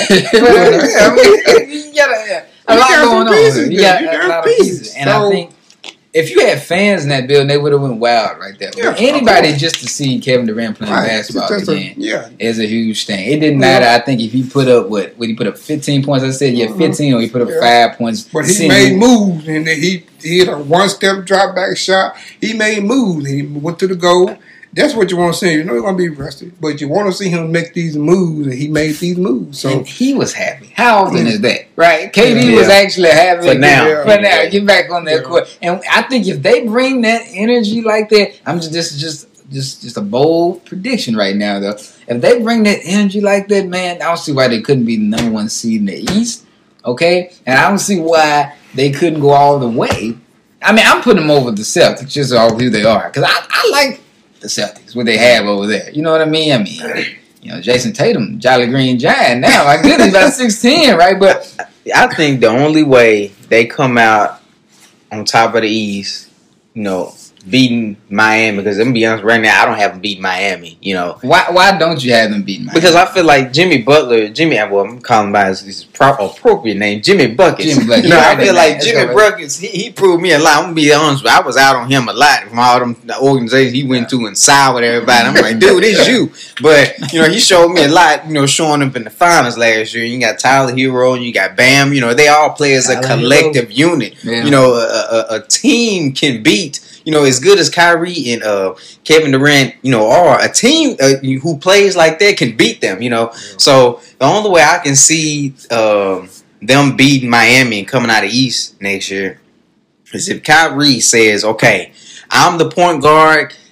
[SPEAKER 1] You got a lot going on. You got a lot of pieces. And I think if you had fans in that building, they would have went wild right there. Yeah, anybody just to see Kevin Durant playing basketball again is a huge thing. It didn't matter. I think if he put up what he put up 15 points, I said 15, or he put up 5 points.
[SPEAKER 3] But he made moves, and he hit a one-step drop back shot. He made moves, and he went to the goal. That's what you want to see. You know he's going to be rusty, but you want to see him make these moves, and he made these moves. So
[SPEAKER 1] and he was happy. How often is that, right? KD was actually happy.
[SPEAKER 2] For now.
[SPEAKER 1] Get back on that court. And I think if they bring that energy like that, just a bold prediction right now, though. If they bring that energy like that, man, I don't see why they couldn't be the number 1 seed in the East, okay? And I don't see why they couldn't go all the way. I mean, I'm putting them over the Celtics, just all who they are, because I like the Celtics, what they have over there. You know what I mean? Jason Tatum, Jolly Green Giant now. My goodness, about 6'10", right? But
[SPEAKER 2] I think the only way they come out on top of the East, beating Miami, because I'm gonna be honest, right now I don't have them beat Miami.
[SPEAKER 1] Why don't you have them beat Miami?
[SPEAKER 2] Because I feel like I'm calling him by his appropriate name, Jimmy Buckets. I feel like Jimmy Buckets. He proved me a lot. I'm gonna be honest with you, I was out on him a lot from all them organizations he went to and side with everybody. I'm like, dude, it's you. But he showed me a lot. Showing up in the finals last year. You got Tyler Hero and you got Bam. They all play as a collective unit. Yeah. A team can beat. As good as Kyrie and Kevin Durant, are, a team who plays like that can beat them, So the only way I can see them beating Miami and coming out of East next year is if Kyrie says, okay, I'm the point guard,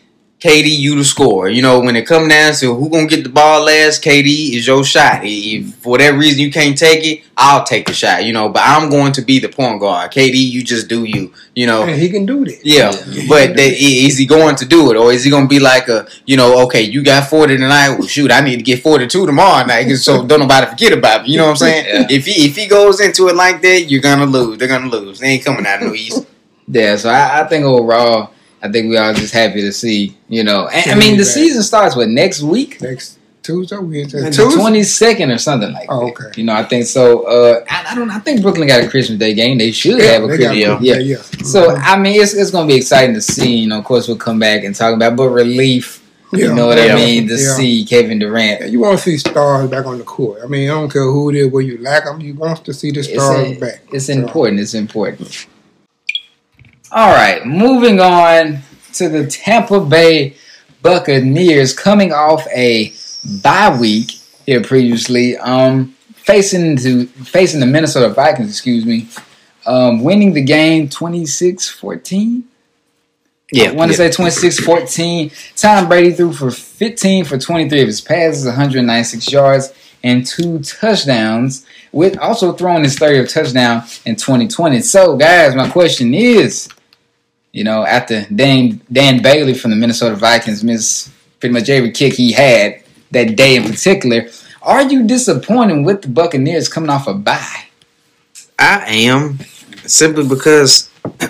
[SPEAKER 2] KD, you the scorer. You know, when it come down to who gonna get the ball last, KD is your shot. If for whatever reason you can't take it, I'll take the shot. You know, but I'm going to be the point guard. KD, you just do you. You know,
[SPEAKER 3] and he can do that.
[SPEAKER 2] Yeah, but is he going to do it, or is he gonna be like okay, you got 40 tonight. Well, shoot, I need to get 42 tomorrow night, so don't nobody forget about me. You know what I'm saying? Yeah. If he goes into it like that, you're gonna lose. They're gonna lose. They ain't coming out of the East.
[SPEAKER 1] Yeah, so I think overall, I think we all just happy to see, and I mean, the season starts next week?
[SPEAKER 3] Next Tuesday?
[SPEAKER 1] The 22nd or something like that.
[SPEAKER 3] Oh, okay.
[SPEAKER 1] I think so. I think Brooklyn got a Christmas Day game. They should have a Christmas Day. Yeah. So, I mean, it's going to be exciting to see. Of course, we'll come back and talk about but relief. You know what I mean? To see Kevin Durant.
[SPEAKER 3] Yeah, you want to see stars back on the court. I mean, I don't care who it is, where you lack them. You want to see the stars back.
[SPEAKER 1] It's important. It's important. All right, moving on to the Tampa Bay Buccaneers, coming off a bye week here previously, facing the Minnesota Vikings, winning the game 26-14.
[SPEAKER 2] Yeah,
[SPEAKER 1] I want to say 26-14. Tom Brady threw for 15 for 23 of his passes, 196 yards, and 2 touchdowns, with also throwing his 30th touchdown in 2020. So, guys, my question is, after Dan Bailey from the Minnesota Vikings missed pretty much every kick he had that day in particular, are you disappointed with the Buccaneers coming off a bye?
[SPEAKER 2] I am, simply because,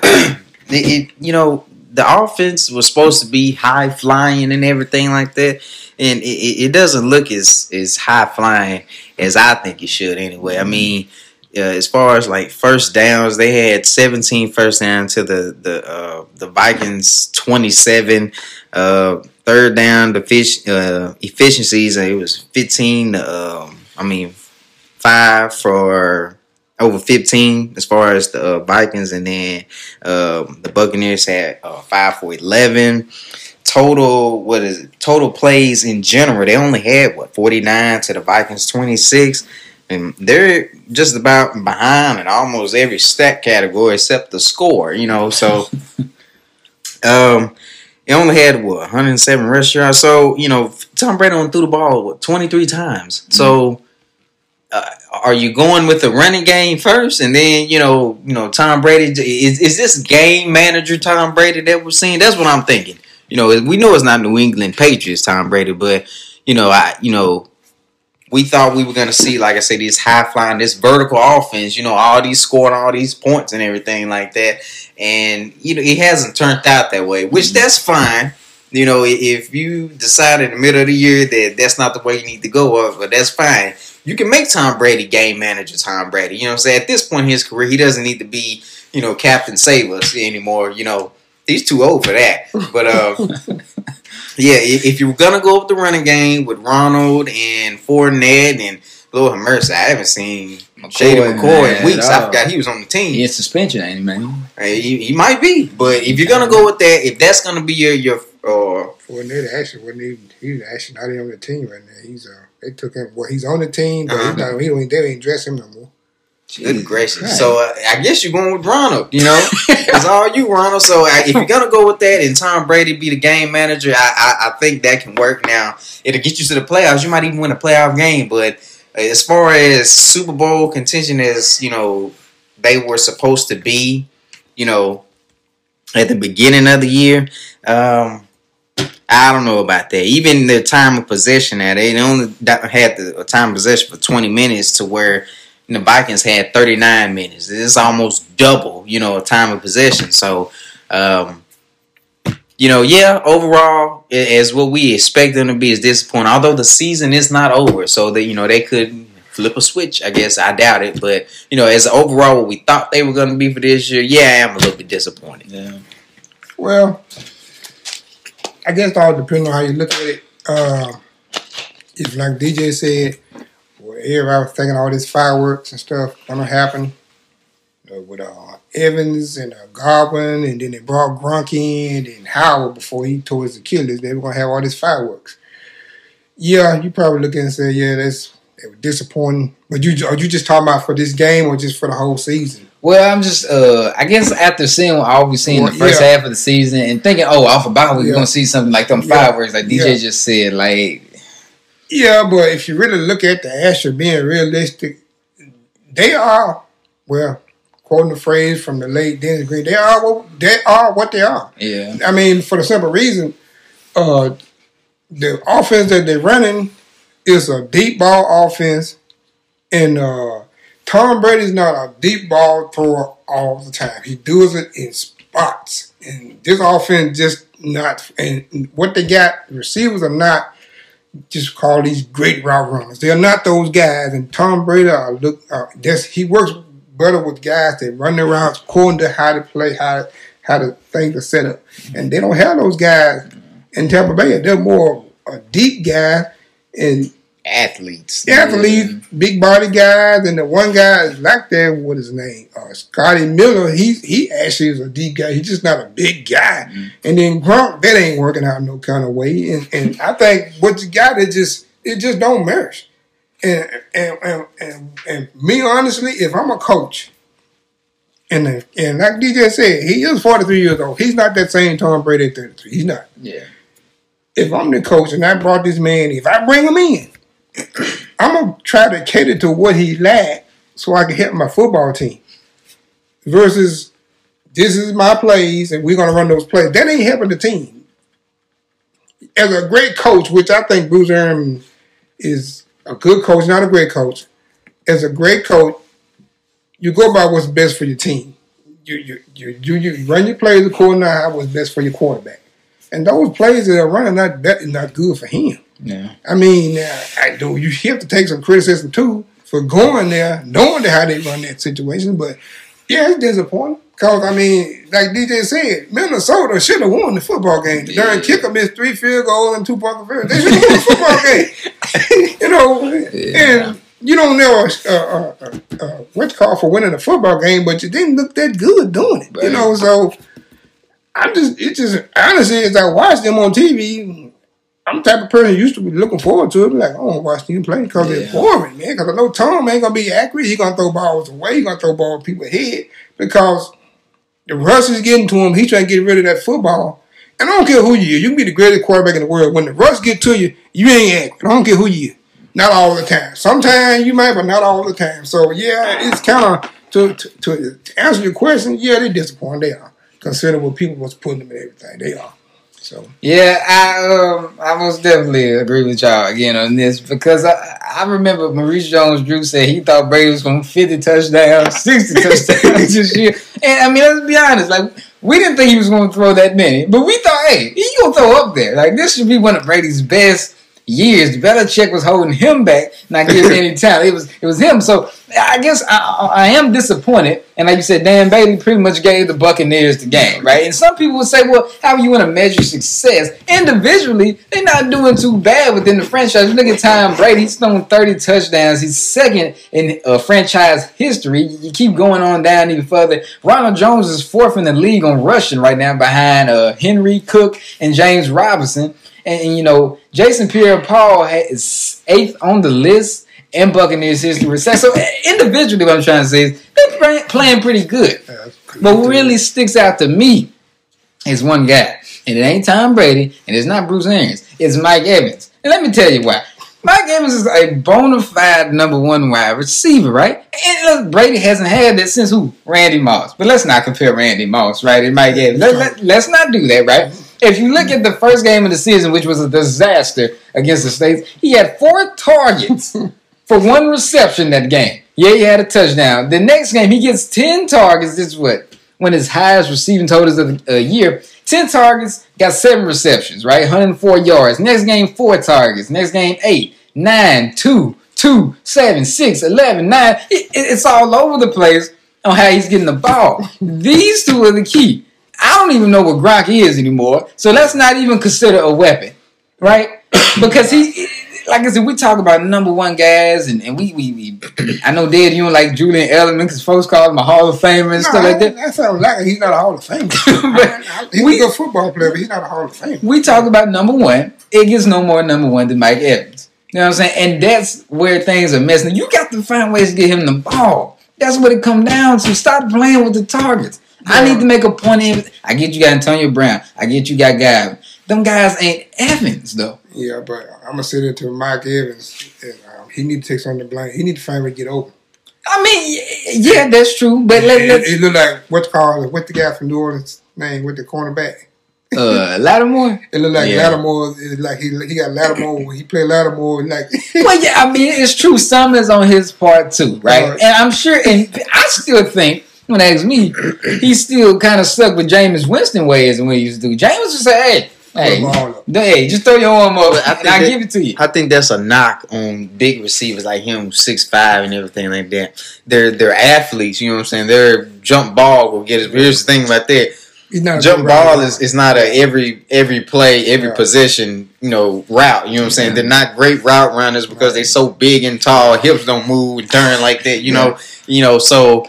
[SPEAKER 2] the offense was supposed to be high flying and everything like that, and it doesn't look as high flying as I think it should anyway. I mean, as far as like first downs, they had 17 first down to the Vikings 27. Third down efficiencies, it was 15. 5 for over 15 as far as the Vikings, and then the Buccaneers had 5 for 11. Total plays in general, they only had 49 to the Vikings 26, and they're just about behind in almost every stat category except the score. So it only had 107 rush yards. So Tom Brady only threw the ball 23 times. So are you going with the running game first, and then Tom Brady is this game manager Tom Brady that we're seeing? That's what I'm thinking. We know it's not New England Patriots Tom Brady, but we thought we were going to see, like I said, this high flying, this vertical offense. All these scoring all these points and everything like that, and it hasn't turned out that way, which that's fine. If you decide in the middle of the year that that's not the way you need to go, but that's fine. You can make Tom Brady game manager Tom Brady. At this point in his career, he doesn't need to be, Captain Save Us anymore. He's too old for that. But, yeah, if you're going to go with the running game with Ronald and Fournette and Lord have mercy, I haven't seen Shady McCoy in weeks. I forgot he was on the team.
[SPEAKER 1] He in suspension, ain't he, man?
[SPEAKER 2] He might be. But if you're going to go with that, if that's going to be your
[SPEAKER 3] Fournette actually wasn't even. He's actually not even on the team right now. They took him. Well, he's on the team, but they ain't dress him no more.
[SPEAKER 2] Good gracious. Right. So I guess you're going with Ronald. It's all you, Ronald. So if you're gonna go with that and Tom Brady be the game manager, I think that can work. Now it'll get you to the playoffs. You might even win a playoff game. But as far as Super Bowl contention as they were supposed to be, at the beginning of the year. I don't know about that. Even the time of possession, they only had the time of possession for 20 minutes to where the Vikings had 39 minutes. It's almost double, time of possession. So, overall, as what we expect them to be is disappointing. Although the season is not over, so that they could flip a switch. I guess I doubt it, but as overall what we thought they were going to be for this year, I am a little bit disappointed.
[SPEAKER 1] Yeah.
[SPEAKER 3] Well, I guess it all depends on how you look at it. If, like DJ said, everybody was thinking all this fireworks and stuff gonna happen with Evans and Godwin, and then they brought Gronk in and Howard before he tore his Achilles. They were gonna have all these fireworks. Yeah, you probably look and say, yeah, that's They were disappointing. But are you just talking about for this game or just for the whole season?
[SPEAKER 1] Well, I'm just, I guess after seeing all we've seen in the first half of the season and thinking, off of bye we're going to see something like them fireworks, like DJ just said, like.
[SPEAKER 3] Yeah, but if you really look at the Astros being realistic, they are, well, quoting the phrase from the late Dennis Green, they are what they are.
[SPEAKER 1] Yeah.
[SPEAKER 3] I mean, for the simple reason, the offense that they're running is a deep ball offense, and Tom Brady's not a deep ball thrower all the time. He does it in spots, and this offense just not. And what they got, receivers are not just call these great route runners. They are not those guys. And Tom Brady, he works better with guys that run their routes according to how to play, how to think the setup. And they don't have those guys in Tampa Bay. They're more a deep guy and
[SPEAKER 1] athletes,
[SPEAKER 3] big body guys. And the one guy is like that. What is his name? Scotty Miller. He actually is a deep guy. He's just not a big guy. Mm-hmm. And then Gronk, that ain't working out no kind of way. And I think what you got it just don't mesh. And me honestly, if I'm a coach, and like DJ said, he is 43 years old. He's not that same Tom Brady at 33. He's not.
[SPEAKER 1] Yeah.
[SPEAKER 3] If I'm the coach and I brought this man, if I bring him in, I'm going to try to cater to what he lacked so I can help my football team. Versus, this is my plays and we're going to run those plays. That ain't helping the team. As a great coach, which I think Bruce Arians is a good coach, not a great coach. As a great coach, you go by what's best for your team. You run your plays according to what's best for your quarterback. And those plays that are running not good for him.
[SPEAKER 1] Yeah.
[SPEAKER 3] I mean, you have to take some criticism too for going there, knowing how they run that situation. But yeah, it's disappointing because I mean, like DJ said, Minnesota should have won the football game. The darn kicker missed 3 field goals and 2 punt conversions. They should have won the football game. And you don't know what's called for winning a football game, but you didn't look that good doing it. Right. So honestly, as I watch them on TV. I'm the type of person who used to be looking forward to it. Like, I want to watch them play because they're boring, man. Because I know Tom ain't going to be accurate. He's going to throw balls away. He's going to throw balls at people's head because the rush is getting to him. He's trying to get rid of that football. And I don't care who you are. You can be the greatest quarterback in the world. When the rush get to you, you ain't accurate. I don't care who you are. Not all the time. Sometimes you might, but not all the time. So, yeah, it's kind of, to answer your question, yeah, they're disappointed. They are. Considering what people was putting them in everything. They are. So.
[SPEAKER 1] Yeah, I most definitely agree with y'all again on this because I remember Maurice Jones-Drew said he thought Brady was going 50 touchdowns, 60 touchdowns this year. And I mean, let's be honest, like we didn't think he was going to throw that many, but we thought, hey, he's going to throw up there. Like this should be one of Brady's best years. Belichick was holding him back, not giving any talent. It was him. So I guess I am disappointed. And like you said, Dan Bailey pretty much gave the Buccaneers the game, right? And some people would say, well, how are you going to measure success? Individually, they're not doing too bad within the franchise. Look at Tom Brady. He's thrown 30 touchdowns. He's second in franchise history. You keep going on down even further. Ronald Jones is 4th in the league on rushing right now behind Henry, Cook, and James Robinson. And you know, Jason Pierre-Paul is 8th on the list in Buccaneers history. So individually, what I'm trying to say is they're playing pretty good. But what really sticks out to me is one guy. And it ain't Tom Brady, and it's not Bruce Arians. It's Mike Evans. And let me tell you why. Mike Evans is a bona fide number 1 wide receiver, right? And Brady hasn't had that since who? Randy Moss. But let's not compare Randy Moss, right, and Mike Evans. Let's not do that, right? If you look at the first game of the season, which was a disaster against the States, he had 4 targets for 1 reception that game. Yeah, he had a touchdown. The next game, he gets 10 targets. This is one of his highest receiving totals of the year. 10 targets, got 7 receptions, right? 104 yards. Next game, 4 targets. Next game, 8, 9, 2, 2, 7, 6, 11, 9. It's all over the place on how he's getting the ball. These 2 are the key. I don't even know what Gronk is anymore, so let's not even consider a weapon, right? Because he, like I said, we talk about number 1 guys, and we I know, Dad, you don't like Julian Edelman because folks call him a Hall of Famer and stuff like that.
[SPEAKER 3] That sounds like he's not a Hall of Famer. He's a good football player, but he's not a Hall of Famer.
[SPEAKER 1] We talk about number 1. It gets no more number 1 than Mike Evans. You know what I'm saying? And that's where things are messing. You got to find ways to get him the ball. That's what it comes down to. Stop playing with the targets. Yeah. I need to make a point in. I get you got Antonio Brown. I get you got Gavin. Them guys ain't Evans, though.
[SPEAKER 3] Yeah, but I'm going to sit into Mike Evans. And, he need to take some of the blame. He need to find a way to get open.
[SPEAKER 1] I mean, yeah, that's true. But
[SPEAKER 3] it look like what's the guy from New Orleans name with the cornerback?
[SPEAKER 1] Lattimore.
[SPEAKER 3] It looked like Lattimore. It's like he got Lattimore when he played Lattimore. Like,
[SPEAKER 1] well, yeah, I mean, it's true. Some is on his part too, right? And I'm sure, and I still think, when they ask me, he's still kind of stuck with Jameis Winston ways and what he used to do. Jameis would say, hey, just throw your arm up and I'll give it to you.
[SPEAKER 2] I think that's a knock on big receivers like him, 6'5" and everything like that. They're athletes, you know what I'm saying? Their jump ball will get us. Here's the thing right there. Jump ball is not a every play, every possession, route. You know what I'm saying? They're not great route runners because they're so big and tall, hips don't move and turn like that, so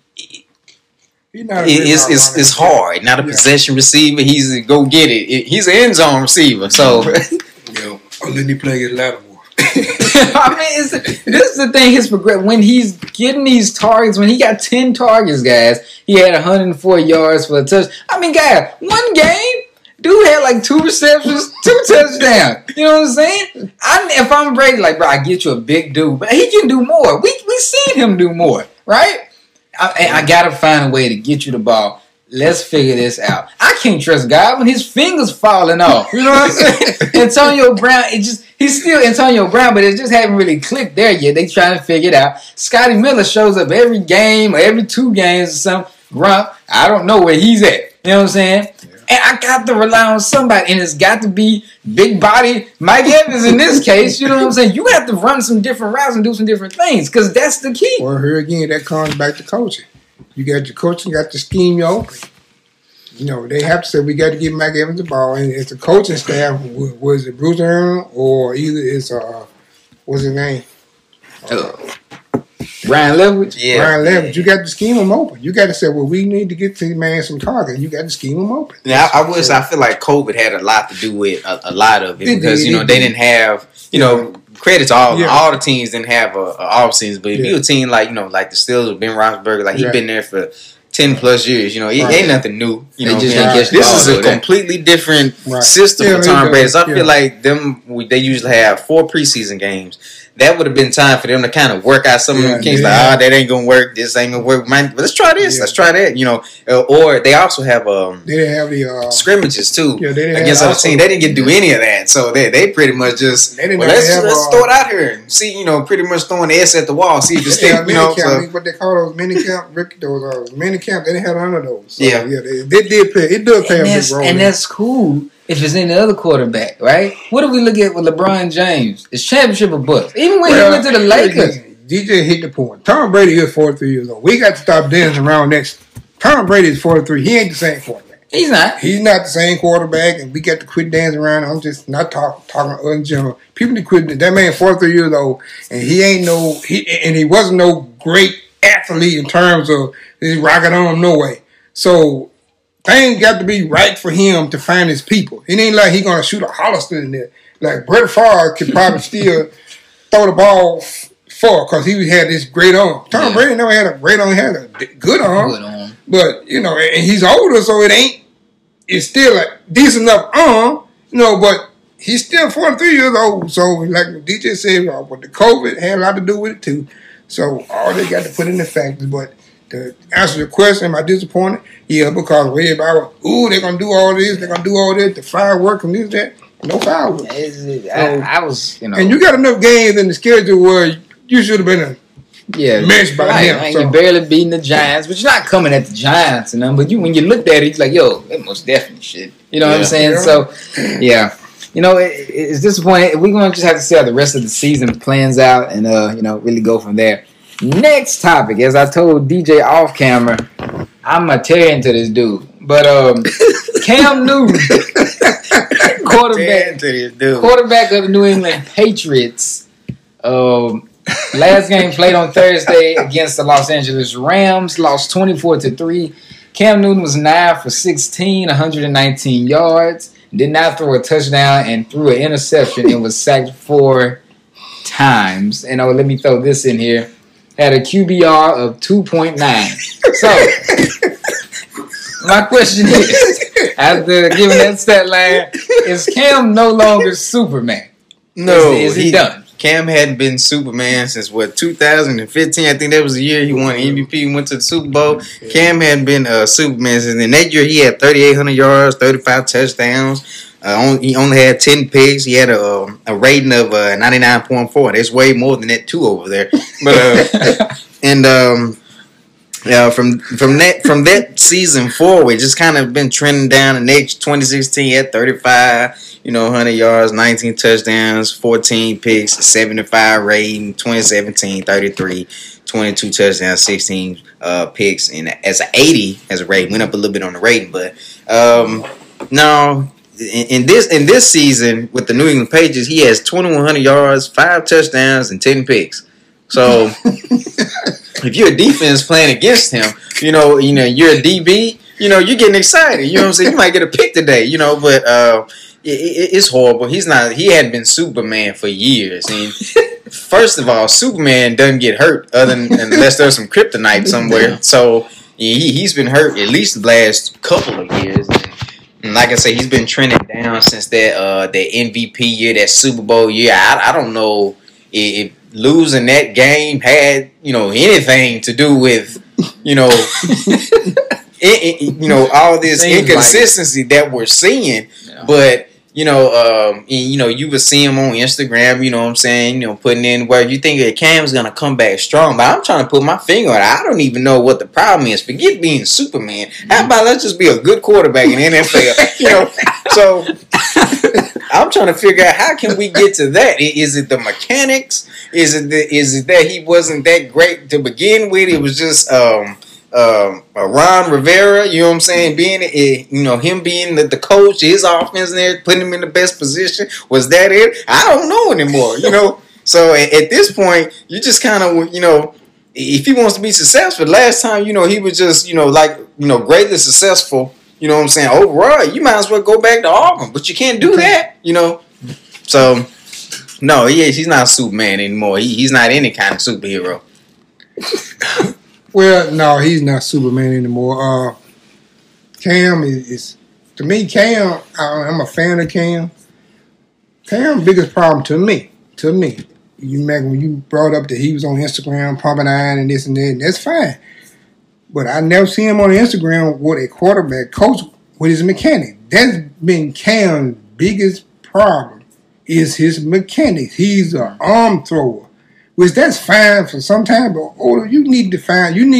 [SPEAKER 2] it's hard. Not a possession receiver. He's a go get it. He's an end zone receiver. So
[SPEAKER 3] let me play against Lattimore.
[SPEAKER 1] I mean, this is the thing. His progress when he's getting these targets. When he got 10 targets, guys, he had 104 yards for a touch. I mean, guys, one game, dude had like 2 receptions, 2 touchdowns. You know what I'm saying? If I'm Brady, like, bro, I get you a big dude, but he can do more. We seen him do more, right? I gotta find a way to get you the ball. Let's figure this out. I can't trust God when his fingers falling off. You know what I'm saying? Antonio Brown, he's still Antonio Brown, but it just haven't really clicked there yet. They trying to figure it out. Scotty Miller shows up every game or every 2 games or something. Grunt, I don't know where he's at. You know what I'm saying? Yeah. And I got to rely on somebody, and it's got to be big body Mike Evans in this case. You know what I'm saying? You have to run some different routes and do some different things because that's the key.
[SPEAKER 3] Well, here again, that comes back to coaching. You got your coaching, got the scheme you open. They have to say we got to give Mike Evans the ball, and it's the coaching staff. Was it Bruce Aaron or either it's what's his name?
[SPEAKER 1] Brian Leftwich.
[SPEAKER 2] Yeah,
[SPEAKER 3] Brian Leftwich. You got to scheme him open. You got to say, well, we need to get to the man some targets. You got to scheme him open.
[SPEAKER 2] Yeah, I feel like COVID had a lot to do with a lot of it because they didn't have credit to all the teams didn't have a off season, but if you a team like like the Steelers with Ben Roethlisberger, like he's been there for 10+ years, it ain't nothing new. This is a completely different system for Tom Brady. So I feel like they usually have 4 preseason games. That would have been time for them to kind of work out some of them kinks. Like, that ain't gonna work. This ain't gonna work. But let's try this. Yeah. Let's try that. Or they also have
[SPEAKER 3] they didn't have the
[SPEAKER 2] scrimmages too.
[SPEAKER 3] Yeah, they
[SPEAKER 2] against other teams. They didn't get to do any of that. So they pretty much just let's throw it out here and see. Pretty much throwing the S at the wall. See if it sticks.
[SPEAKER 3] What they call those mini camp, those mini camp. They didn't have none of those. So, they did play. It does play a big role.
[SPEAKER 1] And that's cool. If it's any other quarterback, right? What do we look at with LeBron James? It's championship or bust. Even when he went to the Lakers.
[SPEAKER 3] DJ hit the point. Tom Brady is 43 years old. We got to stop dancing around next. Tom Brady is 43. He ain't the same quarterback.
[SPEAKER 1] He's not.
[SPEAKER 3] He's not the same quarterback, and we got to quit dancing around. I'm just not talking in general. People need to quit. That man 43 years old, and he wasn't no great athlete in terms of his rocket on no way. So things got to be right for him to find his people. It ain't like he gonna shoot a Hollister in there. Like Brett Favre could probably still throw the ball far because he had this great arm. Tom Brady never had a great arm. He had a good arm. But and he's older, so it's still a decent enough arm. But he's still 43 years old. So like DJ said, but the COVID had a lot to do with it too. So all they got to put in the factors, but. To answer your question, am I disappointed? Yeah, because everybody was, they're going to do all this, they're going to do all this, the fireworks and this, that. No fireworks.
[SPEAKER 1] I was,
[SPEAKER 3] And you got enough games in the schedule where you should have been meshed by him.
[SPEAKER 1] So. You're barely beating the Giants, but you're not coming at the Giants and them. But when you looked at it, you're like, yo, that most definitely shit. You know what I'm saying? Yeah. So, yeah. It's disappointing. We're going to just have to see how the rest of the season plans out and, really go from there. Next topic, as I told DJ off camera, I'm going to tear into this dude. But Cam Newton, quarterback of the New England Patriots, last game played on Thursday against the Los Angeles Rams, lost 24-3. Cam Newton was 9 for 16, 119 yards, did not throw a touchdown and threw an interception and was sacked 4 times. And let me throw this in here. Had a QBR of 2.9. So, my question is, after giving that stat line, is Cam no longer Superman?
[SPEAKER 2] No.
[SPEAKER 1] Is he done?
[SPEAKER 2] Cam hadn't been Superman since, 2015? I think that was the year he won MVP, went to the Super Bowl. Yeah. Cam hadn't been Superman since then. That year, he had 3,800 yards, 35 touchdowns. He only had 10 picks. He had a rating of 99.4. That's way more than that, too, over there. But from that season forward, just kind of been trending down. The next 2016, he had 35, 100 yards, 19 touchdowns, 14 picks, 75 rating. 2017, 33, 22 touchdowns, 16 picks, and as an 80 as a rating. Went up a little bit on the rating, but no. In this season with the New England Patriots, he has 2,100 yards, 5 touchdowns, and 10 picks. So if you're a defense playing against him, you're a DB, you're getting excited. You know what I'm saying? You might get a pick today, but it's horrible. He hadn't been Superman for years. And first of all, Superman doesn't get hurt unless there's some kryptonite somewhere. So he's been hurt at least the last couple of years. And like I said, he's been trending down since that MVP year, that Super Bowl year. I don't know if losing that game had anything to do with all this inconsistency that we're seeing. Yeah. But you would see him on Instagram, you know what I'm saying, putting in where you think that Cam's going to come back strong. But I'm trying to put my finger on it. I don't even know what the problem is. Forget being Superman. How about let's just be a good quarterback in the NFL? So I'm trying to figure out how can we get to that. Is it the mechanics? Is it that he wasn't that great to begin with? It was just Ron Rivera, you know what I'm saying, being him being the coach, his offense there, putting him in the best position. Was that it? I don't know anymore, So at this point, you just kind of, if he wants to be successful, last time, he was just, greatly successful, you know what I'm saying, overall, you might as well go back to Auburn, but you can't do that, So, no, he's not Superman anymore. He's not any kind of superhero.
[SPEAKER 3] Well, no, he's not Superman anymore. Cam is to me, Cam, I'm a fan of Cam. Cam's biggest problem to me, you remember when you brought up that he was on Instagram pumping iron and this and that, and that's fine. But I never seen him on Instagram with a quarterback coach with his mechanic. That's been Cam's biggest problem is his mechanics. He's an arm thrower. Which that's fine for some time, but you need to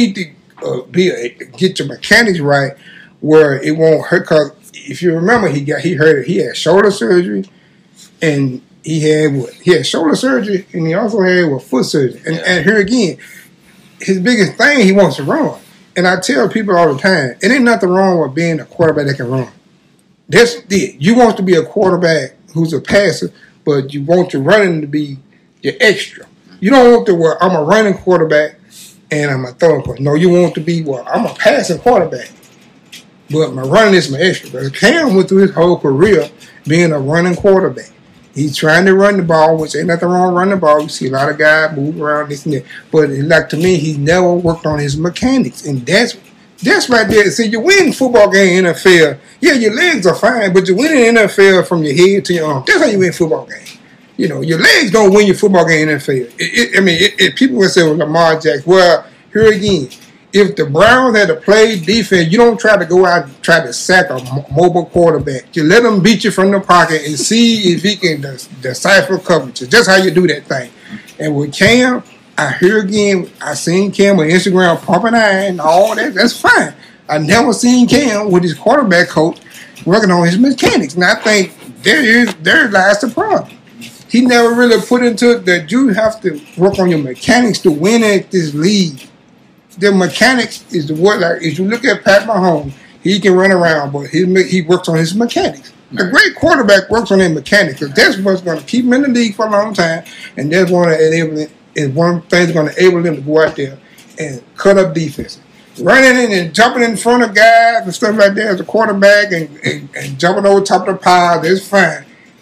[SPEAKER 3] get your mechanics right where it won't hurt. Because if you remember, he had shoulder surgery, and he had shoulder surgery, and he also had foot surgery. And here again, his biggest thing, he wants to run. And I tell people all the time, it ain't nothing wrong with being a quarterback that can run. That's it. You want to be a quarterback who's a passer, but you want your running to be your extra. You don't want to, I'm a running quarterback and I'm a throwing quarterback. No, you want to be, I'm a passing quarterback, but my running is my extra. Because Cam went through his whole career being a running quarterback. He's trying to run the ball, which ain't nothing wrong with running the ball. You see a lot of guys move around this and that. But like to me, he never worked on his mechanics. And that's right there. See, you win football game in NFL. Yeah, your legs are fine, but you win in NFL from your head to your arm. That's how you win football game. Your legs don't win your football game in NFL. If people would say, Lamar Jackson, well, here again, if the Browns had to play defense, you don't try to go out and try to sack a mobile quarterback. You let him beat you from the pocket and see if he can decipher coverage. That's how you do that thing. And with Cam, I seen Cam on Instagram pumping iron and all that. That's fine. I never seen Cam with his quarterback coach working on his mechanics. And I think there lies the problem. He never really put into it that you have to work on your mechanics to win at this league. The mechanics is the word. Like if you look at Pat Mahomes, he can run around, but he works on his mechanics. A great quarterback works on his mechanics. Because that's what's going to keep him in the league for a long time, and that's one thing that's going to enable them to go out there and cut up defense. Running in and jumping in front of guys and stuff like that as a quarterback and jumping over top of the pile, that's fine.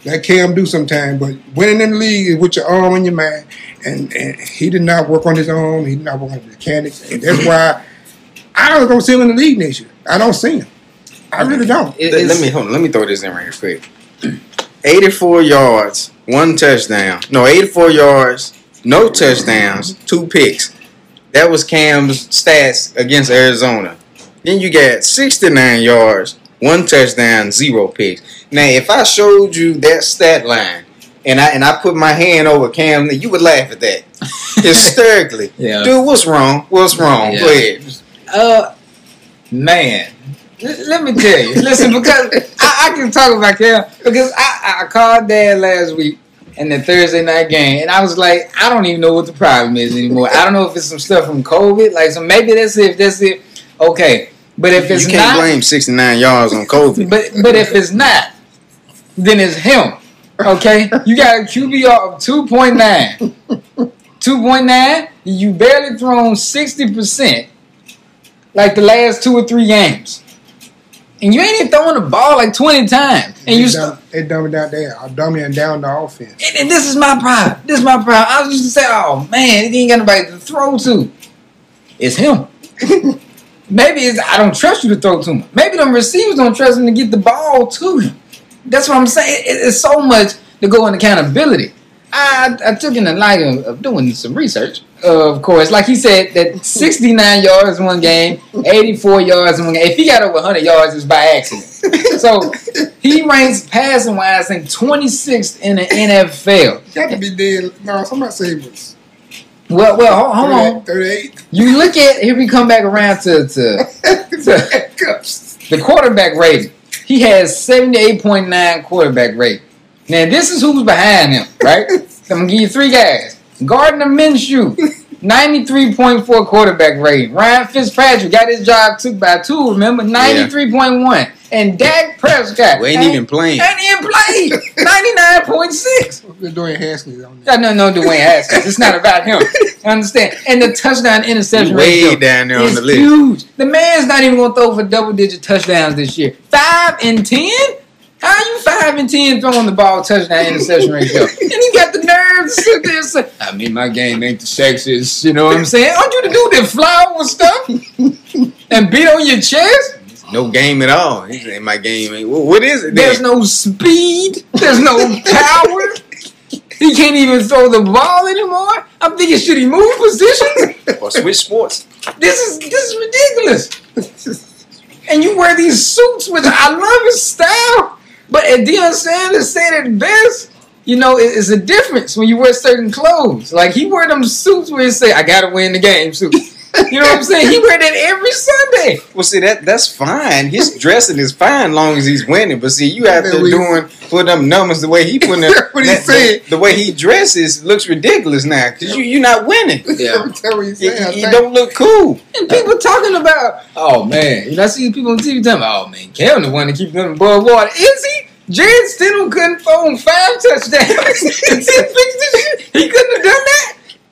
[SPEAKER 3] Let Cam do sometime, but winning in the league is with your arm and your mind. And he did not work on his arm. He did not work on the mechanics. And that's why I don't see him in the league next year. I don't see him. I really don't.
[SPEAKER 2] Let me throw this in real quick. 84 yards, 1 touchdown. No, 84 yards, no touchdowns, 2 picks. That was Cam's stats against Arizona. Then you got 69 yards, 1 touchdown, 0 picks. Now, if I showed you that stat line and I put my hand over Cam, you would laugh at that hysterically.
[SPEAKER 1] Yeah.
[SPEAKER 2] Dude, what's wrong? What's wrong?
[SPEAKER 1] Yeah.
[SPEAKER 2] Go ahead.
[SPEAKER 1] Man, let me tell you. Listen, because I can talk about Cam because I called Dad last week in the Thursday night game, and I was like, I don't even know what the problem is anymore. I don't know if it's some stuff from COVID, like so maybe that's it. If that's it, okay. But if it's
[SPEAKER 2] you can't
[SPEAKER 1] not,
[SPEAKER 2] blame 69 yards on COVID.
[SPEAKER 1] But if it's not, then it's him. Okay, you got a QBR of 2.9. 2.9. You barely thrown 60%. Like the last 2 or 3 games. And you ain't even throwing the ball like 20 times. And
[SPEAKER 3] they dumb it down there. I dumb it down the offense.
[SPEAKER 1] And this is my problem. This is my problem. I was just to say, oh man, he ain't got nobody to throw to. It's him. Maybe it's I don't trust you to throw to him. Maybe them receivers don't trust him to get the ball to him. That's what I'm saying. It's so much to go in accountability. I took in the light of doing some research. Of course, like he said, that 69 yards in one game, 84 yards in one game. If he got over 100 yards, it's by accident. So he ranks passing wise, I think 26th in the NFL.
[SPEAKER 3] Got to be dead. No, somebody say it was.
[SPEAKER 1] Well, hold on.
[SPEAKER 3] 38.
[SPEAKER 1] You look at here. We come back around to the quarterback rating. He has 78.9 quarterback rating. Now this is who's behind him, right? I'm gonna give you 3 guys. Gardner Minshew, 93.4 quarterback rating. Ryan Fitzpatrick got his job took by 2, remember? 93.1. And Dak Prescott.
[SPEAKER 2] We ain't even playing.
[SPEAKER 1] Ain't even playing. 99.6.
[SPEAKER 3] Dwayne Haskins on
[SPEAKER 1] that. No, Dwayne Haskins. It's not about him. Understand? And the touchdown interception
[SPEAKER 2] ratio
[SPEAKER 1] way
[SPEAKER 2] down there on the list.
[SPEAKER 1] Huge. The man's not even gonna throw for double-digit touchdowns this year. 5 and 10? How are you 5 and 10 throwing the ball touchdown interception ratio? And he got the nerve to sit there and say, I mean, my game ain't the sexiest. You know what I'm saying? Aren't you the dude that fly over stuff and beat on your chest?
[SPEAKER 2] No game at all. He said my game ain't. What is it?
[SPEAKER 1] There's no speed. There's no power. He can't even throw the ball anymore. I'm thinking, should he move positions?
[SPEAKER 2] Or switch sports.
[SPEAKER 1] This is ridiculous. And you wear these suits with I love his style. But Deion Sanders said it best, you know, it's a difference when you wear certain clothes. Like, he wear them suits where he say, I got to win the game suit. You know what I'm saying? He wear that every Sunday.
[SPEAKER 2] Well, see, that's fine. His dressing is fine as long as he's winning. But, see, you out there putting them numbers the way he putting them.
[SPEAKER 3] What he said.
[SPEAKER 2] The way he dresses looks ridiculous now because you're not winning.
[SPEAKER 1] Yeah.
[SPEAKER 2] You don't look cool.
[SPEAKER 1] And people talking about, oh, man. You know, I see people on TV talking about, oh, man, Kevin the one to keep them above water. Is he? Jared Stidham couldn't throw him 5 touchdowns. He couldn't have done that.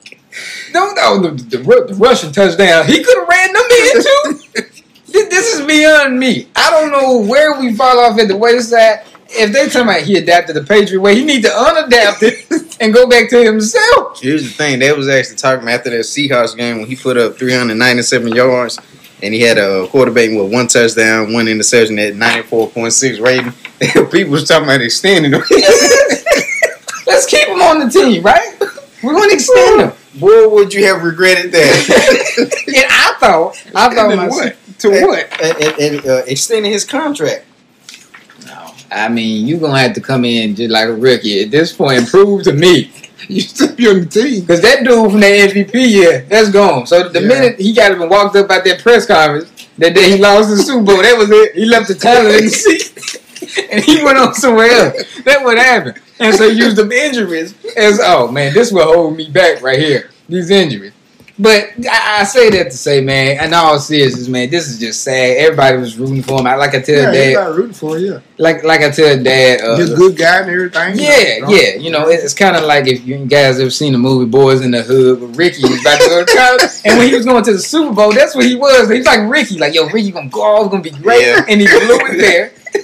[SPEAKER 1] The Russian touchdown. He could have ran them in too. This is beyond me. I don't know where we fall off at the wayside. If they talking about he adapted the Patriot way, he need to unadapt it and go back to himself.
[SPEAKER 2] Here's the thing. They was actually talking about after that Seahawks game when he put up 397 yards and he had a quarterback with 1 touchdown, 1 interception at 94.6 rating. People was talking about extending him.
[SPEAKER 1] Let's keep him on the team, right? We're going to extend him.
[SPEAKER 2] Boy, would you have regretted that?
[SPEAKER 1] And I thought
[SPEAKER 2] what?
[SPEAKER 1] To what?
[SPEAKER 2] And extending his contract.
[SPEAKER 1] No, I mean, you're going to have to come in just like a rookie at this point and prove to me.
[SPEAKER 3] You still be on the team.
[SPEAKER 1] Because that dude from that MVP year, that's gone. So the minute he got up and walked up at that press conference, that day he lost the Super Bowl, that was it. He left the talent in the seat. And he went on somewhere else. That's what happened. And so he used them injuries as, oh, man, this will hold me back right here. These injuries. But I say that to say, man, in all seriousness, man, this is just sad. Everybody was rooting for him. Like I tell Dad.
[SPEAKER 3] Everybody rooting for him, yeah.
[SPEAKER 1] Like I tell Dad.
[SPEAKER 3] He's a good guy and everything.
[SPEAKER 1] Yeah. You know, it's kind of like if you guys ever seen the movie Boys in the Hood with Ricky. He was about to go to college. And when he was going to the Super Bowl, that's what he was. He was like Ricky. Like, yo, Ricky going to go off. It's going to be great.
[SPEAKER 2] Yeah.
[SPEAKER 1] And he blew it there.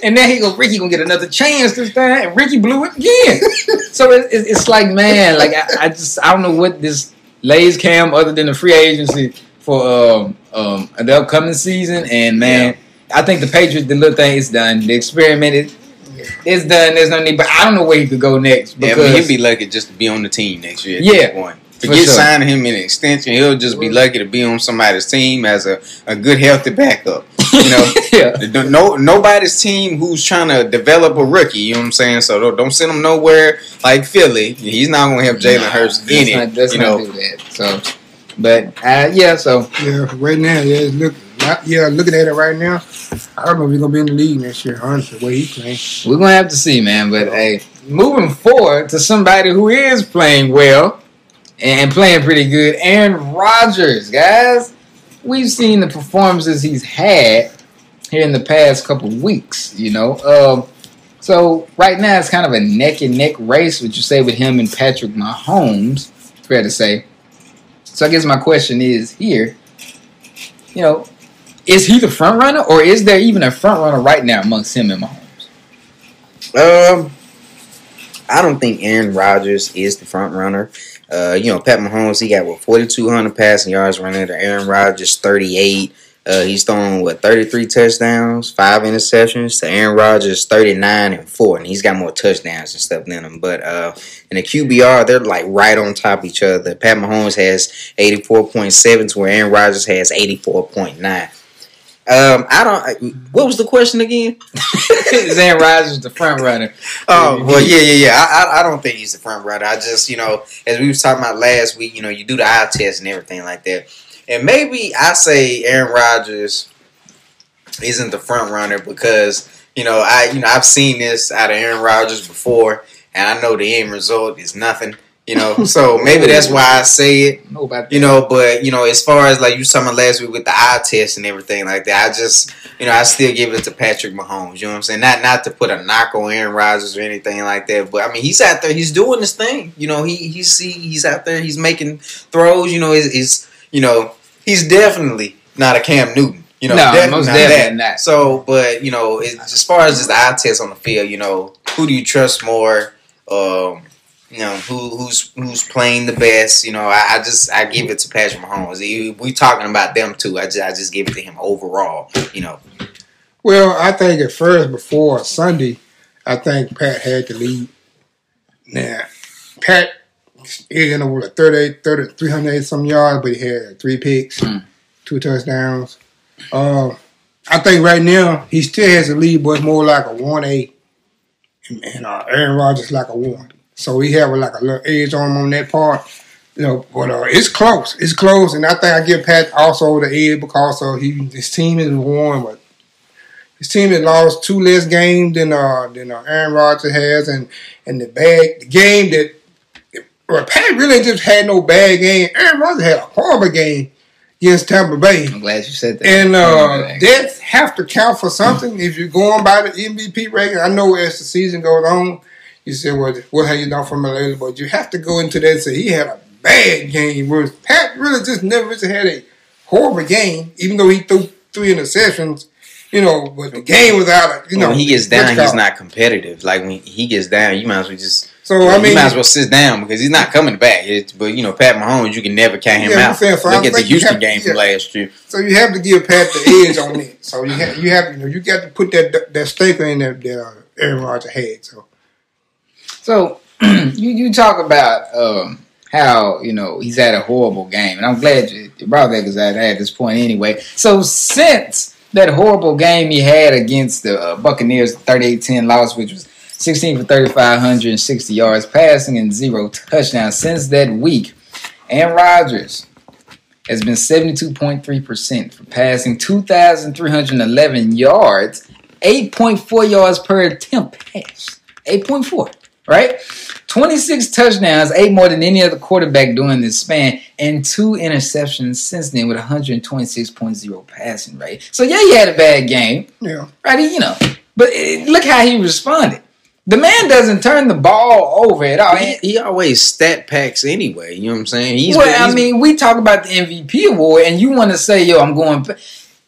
[SPEAKER 1] And then Ricky gonna get another chance this time, and Ricky blew it again. So it's like, man, like I don't know what this lays Cam other than the free agency for the upcoming season. And man, I think the Patriots, the little thing is done. The experiment it's done. There's no need, but I don't know where he could go next. Because
[SPEAKER 2] he'd be lucky just to be on the team next year.
[SPEAKER 1] Forget
[SPEAKER 2] signing him in an extension, he'll just be lucky to be on somebody's team as a good, healthy backup. Nobody's team who's trying to develop a rookie. You know what I'm saying? So don't send him nowhere like Philly. He's not going to have Jalen Hurts in it.
[SPEAKER 1] Let's not do that. So, but
[SPEAKER 3] right now, looking at it right now, I don't know if he's gonna be in the league next year. Honestly, the way he's playing,
[SPEAKER 1] we're gonna have to see, man. But hey, moving forward to somebody who is playing well and playing pretty good, Aaron Rodgers, guys. We've seen the performances he's had here in the past couple of weeks. So right now it's kind of a neck and neck race. Would you say with him and Patrick Mahomes? Fair to say. So I guess my question is here. Is he the front runner, or is there even a front runner right now amongst him and Mahomes?
[SPEAKER 2] I don't think Aaron Rodgers is the front runner. Pat Mahomes, he got 4,200 passing yards running to Aaron Rodgers 38. He's thrown 33 touchdowns, 5 interceptions to Aaron Rodgers 39 and 4, and he's got more touchdowns and stuff than him. But in the QBR, they're like right on top of each other. Pat Mahomes has 84.7 to where Aaron Rodgers has 84.9. What was the question again?
[SPEAKER 1] Is Aaron Rodgers the front runner?
[SPEAKER 2] Oh, well, yeah. I don't think he's the front runner. I just, as we was talking about last week, you do the eye test and everything like that. And maybe I say Aaron Rodgers isn't the front runner because, I've seen this out of Aaron Rodgers before, and I know the end result is nothing. So maybe that's why I say it. But as far as like you talking about last week with the eye test and everything like that, I just I still give it to Patrick Mahomes. You know what I'm saying? Not to put a knock on Aaron Rodgers or anything like that, but I mean he's out there, he's doing his thing. He's out there, he's making throws. He's definitely not a Cam Newton.
[SPEAKER 1] Most definitely not.
[SPEAKER 2] So, but as far as just the eye test on the field, who do you trust more? Who's playing the best? I give it to Patrick Mahomes. We talking about them too. I just give it to him overall.
[SPEAKER 3] Well, I think at first before Sunday, I think Pat had the lead. Now, Pat ended up with 308 some yards, but he had 3 picks, 2 touchdowns. I think right now he still has the lead, but it's more like a 1A, and Aaron Rodgers like a 1. So we have like a little edge on him on that part, but it's close. It's close, and I think I give Pat also the edge because his team is won, but his team has lost 2 less games than Aaron Rodgers has, and the game that Pat really just had no bad game. Aaron Rodgers had a horrible game against Tampa Bay.
[SPEAKER 1] I'm glad you said that.
[SPEAKER 3] And that have to count for something if you're going by the MVP rating. I know as the season goes on. You say, well, what have you done for Malala? But you have to go into that and say he had a bad game. Whereas Pat really just never had a horrible game, even though he threw 3 interceptions. But the game was out of,
[SPEAKER 2] when he gets down, he's not competitive. Like when he gets down, you might as well just.
[SPEAKER 3] So
[SPEAKER 2] you might as well sit down because he's not coming back. But Pat Mahomes, you can never count him out. So look at the Houston game from last year.
[SPEAKER 3] So you have to give Pat the edge on it. So you got to put that staker in that Aaron Rodgers had.
[SPEAKER 1] So you talk about how he's had a horrible game, and I'm glad you brought that because I had this point anyway. So since that horrible game he had against the Buccaneers, 38-10 loss, which was 16 for 3,560 yards passing and 0 touchdowns. Since that week, Aaron Rodgers has been 72.3% for passing, 2,311 yards, 8.4 yards per attempt pass. 8.4. Right? 26 touchdowns, 8 more than any other quarterback during this span, and 2 interceptions since then with 126.0 passing rate. So, yeah, he had a bad game.
[SPEAKER 3] Yeah.
[SPEAKER 1] Right? But look how he responded. The man doesn't turn the ball over at all.
[SPEAKER 2] He always stat packs anyway. You know what I'm saying?
[SPEAKER 1] We talk about the MVP award, and you want to say, I'm going.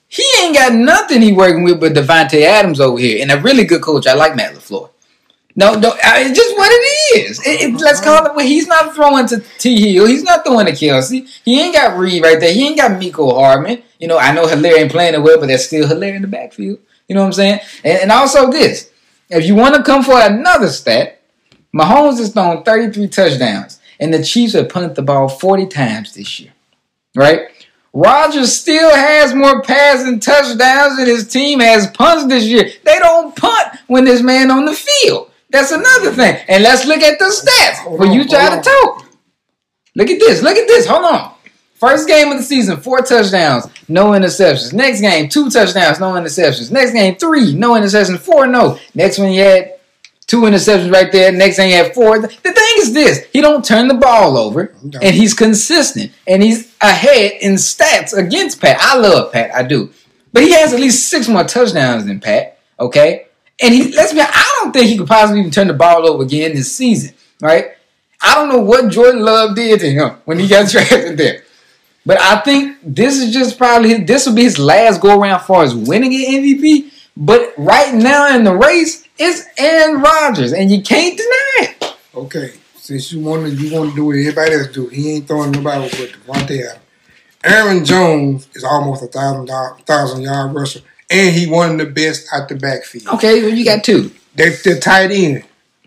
[SPEAKER 1] He ain't got nothing he working with but Devontae Adams over here, and a really good coach. I like Matt LaFleur. No, it's just what it is. Let's call it. Well, he's not throwing to T. Hill. He's not throwing to Kelsey. He ain't got Reed right there. He ain't got Miko Hardman. You know, I know Hilaire ain't playing it well, but that's still Hilaire in the backfield. You know what I'm saying? And also this. If you want to come for another stat, Mahomes has thrown 33 touchdowns, and the Chiefs have punted the ball 40 times this year. Right? Rodgers still has more passing touchdowns than his team has punts this year. They don't punt when there's man on the field. That's another thing. And let's look at the stats when you try to talk. Look at this. Look at this. Hold on. First game of the season, 4 touchdowns, no interceptions. Next game, 2 touchdowns, no interceptions. Next game, 3, no interceptions, 4, no. Next one, you had 2 interceptions right there. Next thing, you had 4. The thing is this. He don't turn the ball over, and he's consistent, and he's ahead in stats against Pat. I love Pat. I do. But he has at least 6 more touchdowns than Pat, okay? And let's be honest, I don't think he could possibly even turn the ball over again this season, right? I don't know what Jordan Love did to him when he got drafted there. But I think this is just probably this will be his last go around as far as winning an MVP. But right now in the race, it's Aaron Rodgers, and you can't deny it.
[SPEAKER 3] Okay, since you want to do what everybody else do, he ain't throwing nobody but Devontae Adams. Aaron Jones is almost a 1,000-yard rusher, and he one of the best at the backfield.
[SPEAKER 1] Okay, well, you got 2.
[SPEAKER 3] They're tight end.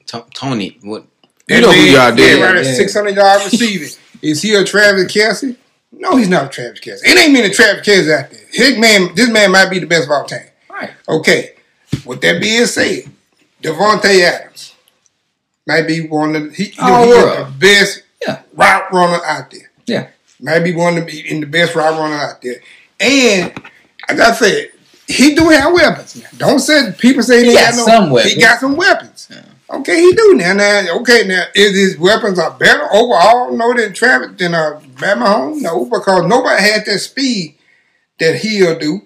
[SPEAKER 2] Tony, what?
[SPEAKER 3] You know who y'all did? Right, 600-yard receiving. Is he a Travis Kelce? No, he's not a Travis Kelce. It ain't mean a Travis Kelce out there. This man might be the best of all time.
[SPEAKER 1] Right.
[SPEAKER 3] Okay. With that being said, Devontae Adams might be one of he's the best route runner out there.
[SPEAKER 1] Yeah.
[SPEAKER 3] Might be one of the best route runner out there. And as I said, he do have weapons now. Don't say people say he got some weapons. He got some weapons. Yeah. Okay, he do now. Now, is his weapons are better overall? No, than Travis than Pat Mahomes? No, because nobody had that speed that he'll do.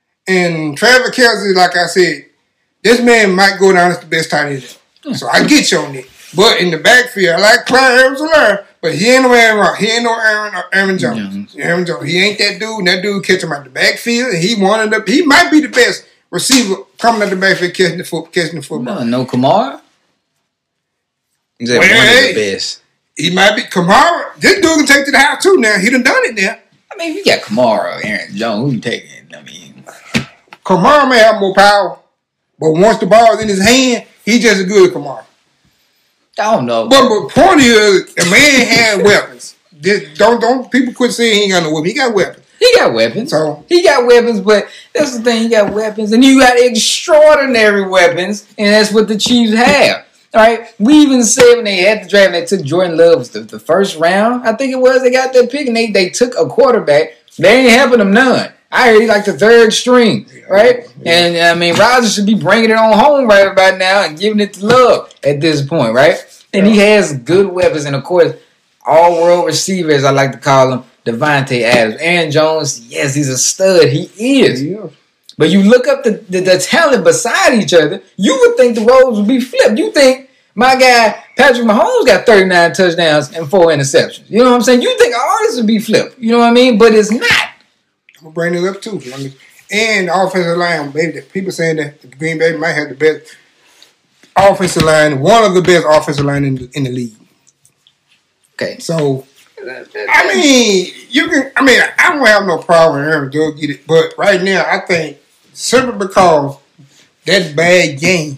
[SPEAKER 3] And Travis Kelce, like I said, this man might go down as the best tight end. So I get you on it. But in the backfield, I like Clyde Edwards-Helaire, but he ain't no Aaron Rodgers. He ain't no Aaron Jones. Aaron Jones. He ain't that dude. And that dude catch him out the backfield. And he might be the best receiver coming out the backfield catching the football.
[SPEAKER 1] No Kamara.
[SPEAKER 2] He's one of the best.
[SPEAKER 3] He might be Kamara. This dude can take to the house too now. He done it now.
[SPEAKER 1] I mean, if you got Kamara or Aaron Jones, who you taking? I mean,
[SPEAKER 3] Kamara may have more power, but once the ball is in his hand, he's just as good as Kamara.
[SPEAKER 1] I don't know.
[SPEAKER 3] But point is, the man had weapons. Don't people quit saying he ain't got no weapons. He got weapons.
[SPEAKER 1] He got weapons. He got weapons, but that's the thing. He got weapons, and you got extraordinary weapons, and that's what the Chiefs have. All right, we even said when they had the draft, they took Jordan Love the first round. I think it was. They got that pick, and they took a quarterback. They ain't helping them none. I heard he's like the 3rd string, right? Yeah. And I mean, Rodgers should be bringing it on home right about now and giving it to Love at this point, right? And he has good weapons, and of course, all-world receivers, I like to call him, Devontae Adams. Aaron Jones, yes, he's a stud. He is. Yeah. But you look up the talent beside each other, you would think the roles would be flipped. You think my guy, Patrick Mahomes, got 39 touchdowns and 4 interceptions. You know what I'm saying? You think ours would be flipped. You know what I mean? But it's not.
[SPEAKER 3] I'm going to bring it up, too. And the offensive line, baby, people saying that the Green Bay might have the best offensive line, one of the best offensive line in the league.
[SPEAKER 1] Okay.
[SPEAKER 3] So, I mean, I don't have no problem with Aaron Jones get it, but right now, I think simply because that bad game,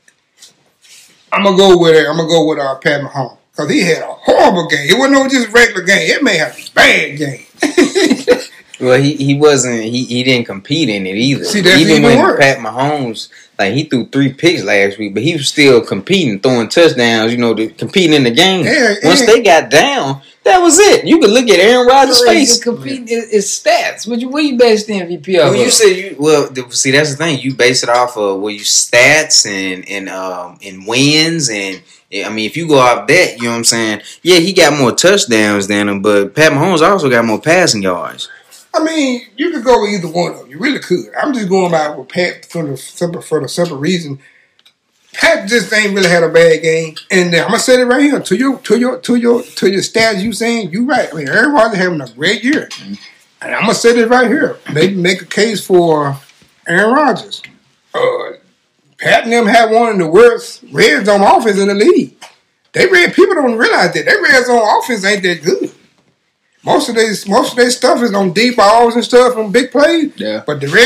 [SPEAKER 3] I'm gonna go with Pat Mahomes because he had a horrible game. It wasn't no just regular game. It may have a bad game.
[SPEAKER 2] Well, he wasn't. He didn't compete in it either.
[SPEAKER 3] See, that's
[SPEAKER 2] even when
[SPEAKER 3] worse.
[SPEAKER 2] Pat Mahomes, like he threw 3 picks last week, but he was still competing, throwing touchdowns. Competing in the game. Once they got down, that was it. You could look at Aaron Rodgers' face.
[SPEAKER 1] Competing is stats. What you base the MVP off?
[SPEAKER 2] Well, you said see, that's the thing. You base it off of stats and wins and. I mean, if you go off that, you know what I'm saying? Yeah, he got more touchdowns than him, but Pat Mahomes also got more passing yards.
[SPEAKER 3] I mean, you could go with either one of them. You really could. I'm just going by with Pat for the simple reason. Pat just ain't really had a bad game, and I'm gonna say it right here to your stats. You saying you right? I mean, Aaron Rodgers having a great year. And I'm gonna say this right here. They make a case for Aaron Rodgers. Pat and them had one of the worst red zone offense in the league. People don't realize that their red zone offense ain't that good. Most of their stuff is on deep balls and stuff on big plays.
[SPEAKER 1] Yeah.
[SPEAKER 3] But the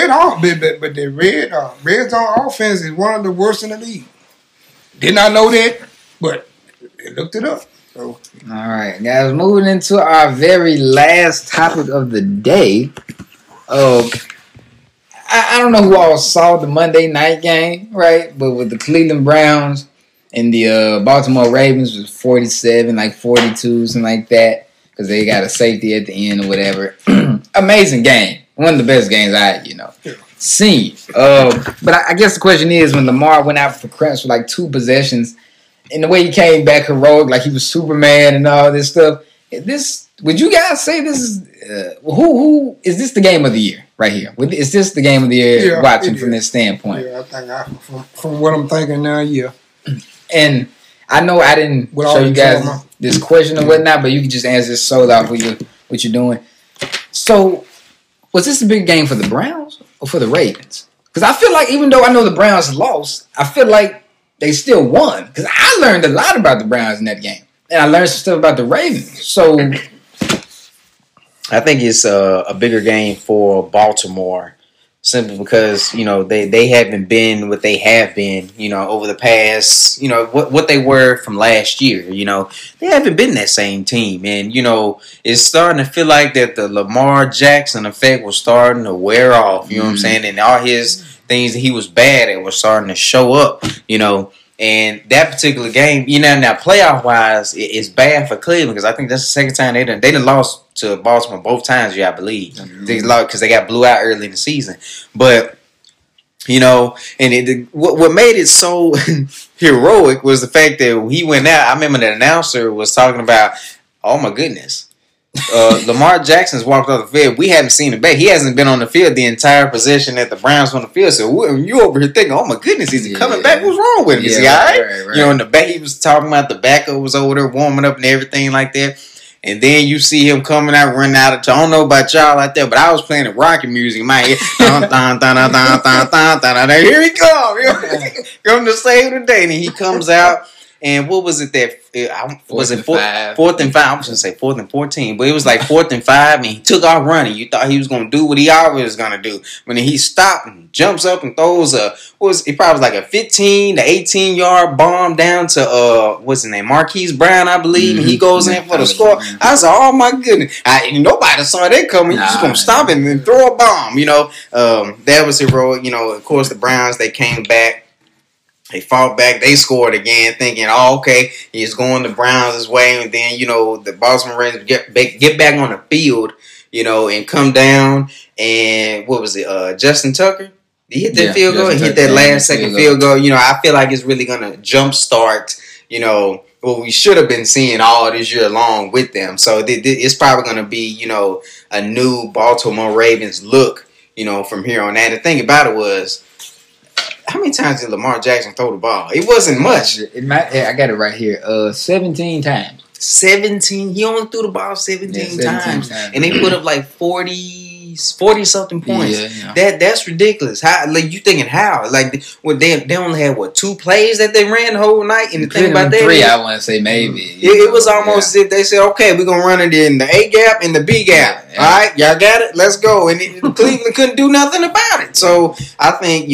[SPEAKER 3] red zone offense is one of the worst in the league. Did not know that, but they looked it up. So.
[SPEAKER 1] All right, guys, moving into our very last topic of the day. I don't know who all saw the Monday night game, right? But with the Cleveland Browns and the Baltimore Ravens was 47, like 42, something like that, because they got a safety at the end or whatever. Amazing game. One of the best games I seen. But I guess the question is, when Lamar went out for crunch for like 2 possessions, and the way he came back heroic, like he was Superman and all this stuff. Would you guys say this is who is this the game of the year right here? Is this the game of the year watching from this standpoint?
[SPEAKER 3] Yeah, I think from what I'm thinking now, yeah.
[SPEAKER 1] And I know I didn't show you guys this question or whatnot, but you can just answer this solo off what you're doing. So, was this a big game for the Browns or for the Ravens? Because I feel like even though I know the Browns lost, I feel like they still won. Because I learned a lot about the Browns in that game. And I learned some stuff about the Ravens. So
[SPEAKER 2] I think it's a bigger game for Baltimore, simply because, they haven't been what they have been, over the past, what they were from last year. They haven't been that same team. And, it's starting to feel like that the Lamar Jackson effect was starting to wear off, you know what I'm saying? And all his things that he was bad at were starting to show up, And that particular game, now playoff-wise, it's bad for Cleveland because I think that's the second time they done lost to Baltimore both times, I believe. They lost because they got blew out early in the season. But, and what made it so heroic was the fact that he went out. I remember the announcer was talking about, oh, my goodness. Lamar Jackson's walked off the field. We haven't seen him back. He hasn't been on the field the entire possession that the Browns on the field. So you over here thinking, oh my goodness, is he coming back? What's wrong with him? Is he all right? Right. In the back, he was talking about the backup was over there warming up and everything like that. And then you see him coming out, running out of time. I don't know about y'all out there, but I was playing the rocket music in my head. Here he comes. Come to save the day. And he comes out. And what was it that was it 4th and 5? I was gonna say 4th and 14, but it was like 4th and 5, and he took off running. You thought he was gonna do what he always was gonna do, but then he stopped and jumps up and throws it probably was like a 15 to 18 yard bomb down to what's his name, Marquise Brown, I believe, and he goes in for the score. I was like, oh my goodness, nobody saw that coming. You just gonna stop him and throw a bomb, That was heroic. Of course the Browns, they came back. They fought back. They scored again, thinking, "Oh, okay, he's going the Browns' way." And then, the Baltimore Ravens get back on the field, and come down. And what was it? Justin Tucker? He hit that field goal. He hit that last second field goal. I feel like it's really gonna jumpstart, what we should have been seeing all this year long with them. So it's probably gonna be, a new Baltimore Ravens look, from here on out. The thing about it was, how many times did Lamar Jackson throw the ball? It wasn't much.
[SPEAKER 1] I got it right here. 17 times.
[SPEAKER 2] 17? He only threw the ball 17 times. And they put up like 40-something points. Yeah. That's ridiculous. How? Like, you thinking how? Like, they only had, 2 plays that they ran the whole night? And the thing about that
[SPEAKER 1] 3, I want to say maybe.
[SPEAKER 2] It was almost as if they said, okay, we're going to run it in the A gap and the B gap. Yeah. All right, y'all got it? Let's go. And Cleveland couldn't do nothing about it. So, I think,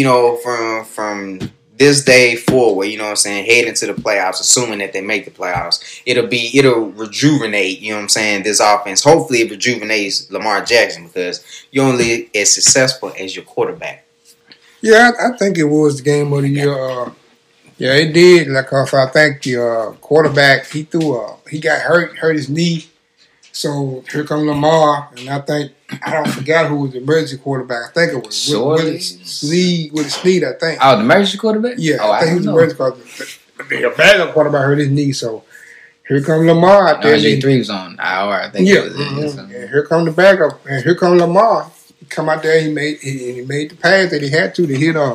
[SPEAKER 2] from this day forward, heading to the playoffs, assuming that they make the playoffs, it'll rejuvenate, this offense. Hopefully it rejuvenates Lamar Jackson because you're only as successful as your quarterback.
[SPEAKER 3] Yeah, I think it was the game of the year. Yeah, it did. Like, I think the quarterback, he got hurt his knee. So here comes Lamar, and I don't forget who was the emergency quarterback. I think it was Willie Snead, I think.
[SPEAKER 1] Oh, the emergency quarterback?
[SPEAKER 3] Yeah, I think he was the emergency quarterback. The backup quarterback hurt his knee, so here comes Lamar out there.
[SPEAKER 1] RG3 was on IR, I think.
[SPEAKER 3] Yeah, and here comes the backup, and here comes Lamar. He come out there, he made the pass that he had to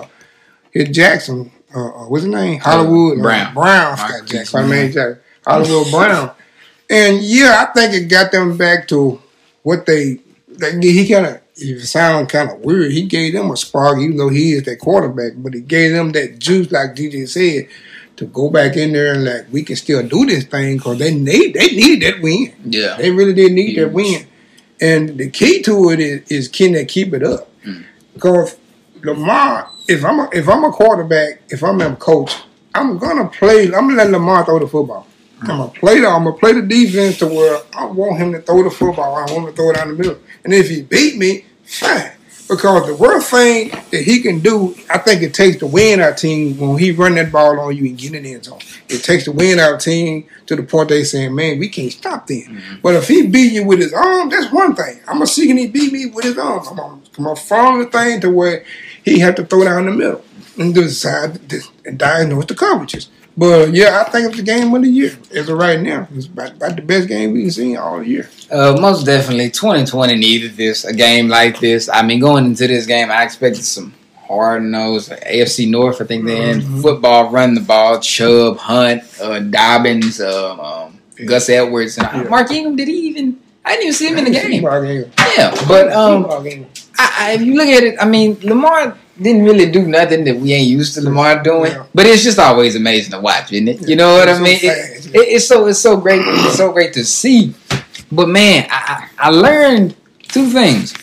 [SPEAKER 3] hit Jackson. What's his name? Hollywood Brown. Scott Jackson. Hollywood Brown. And yeah, I think it got them back to what they he kind of, it sound kind of weird. He gave them a spark, even though he is their quarterback. But he gave them that juice, like DJ said, to go back in there and like we can still do this thing because they needed that win.
[SPEAKER 1] Yeah,
[SPEAKER 3] they really did need that win. And the key to it is can they keep it up? Because Lamar, if I'm a quarterback, if I'm a coach, I'm gonna let Lamar throw the football. I'm gonna play the defense to where I want him to throw the football. I want him to throw it down the middle. And if he beat me, fine. Because the worst thing that he can do, I think it takes to win our team when he run that ball on you and get in the end zone. It takes to win our team to the point they saying, man, we can't stop them. But if he beat you with his arm, that's one thing. I'm going to see can he beat me with his arm. I'm going to follow the thing to where he have to throw down the middle and decide and diagnose the coverages. But, yeah, I think it's the game of the year as of right now. It's about the best game we've seen all year.
[SPEAKER 1] Most definitely. 2020 needed a game like this. I mean, going into this game, I expected some hard-nosed AFC North. I think they're in football, running the ball. Chubb, Hunt, Dobbins, Gus Edwards. And Mark Ingram, I didn't even see him in the game. Yeah, but if you look at it, I mean, Lamar didn't really do nothing that we ain't used to Lamar doing. Yeah. But it's just always amazing to watch, isn't it? You know what I mean? It's so great. It's so great to see. But man, I learned two things.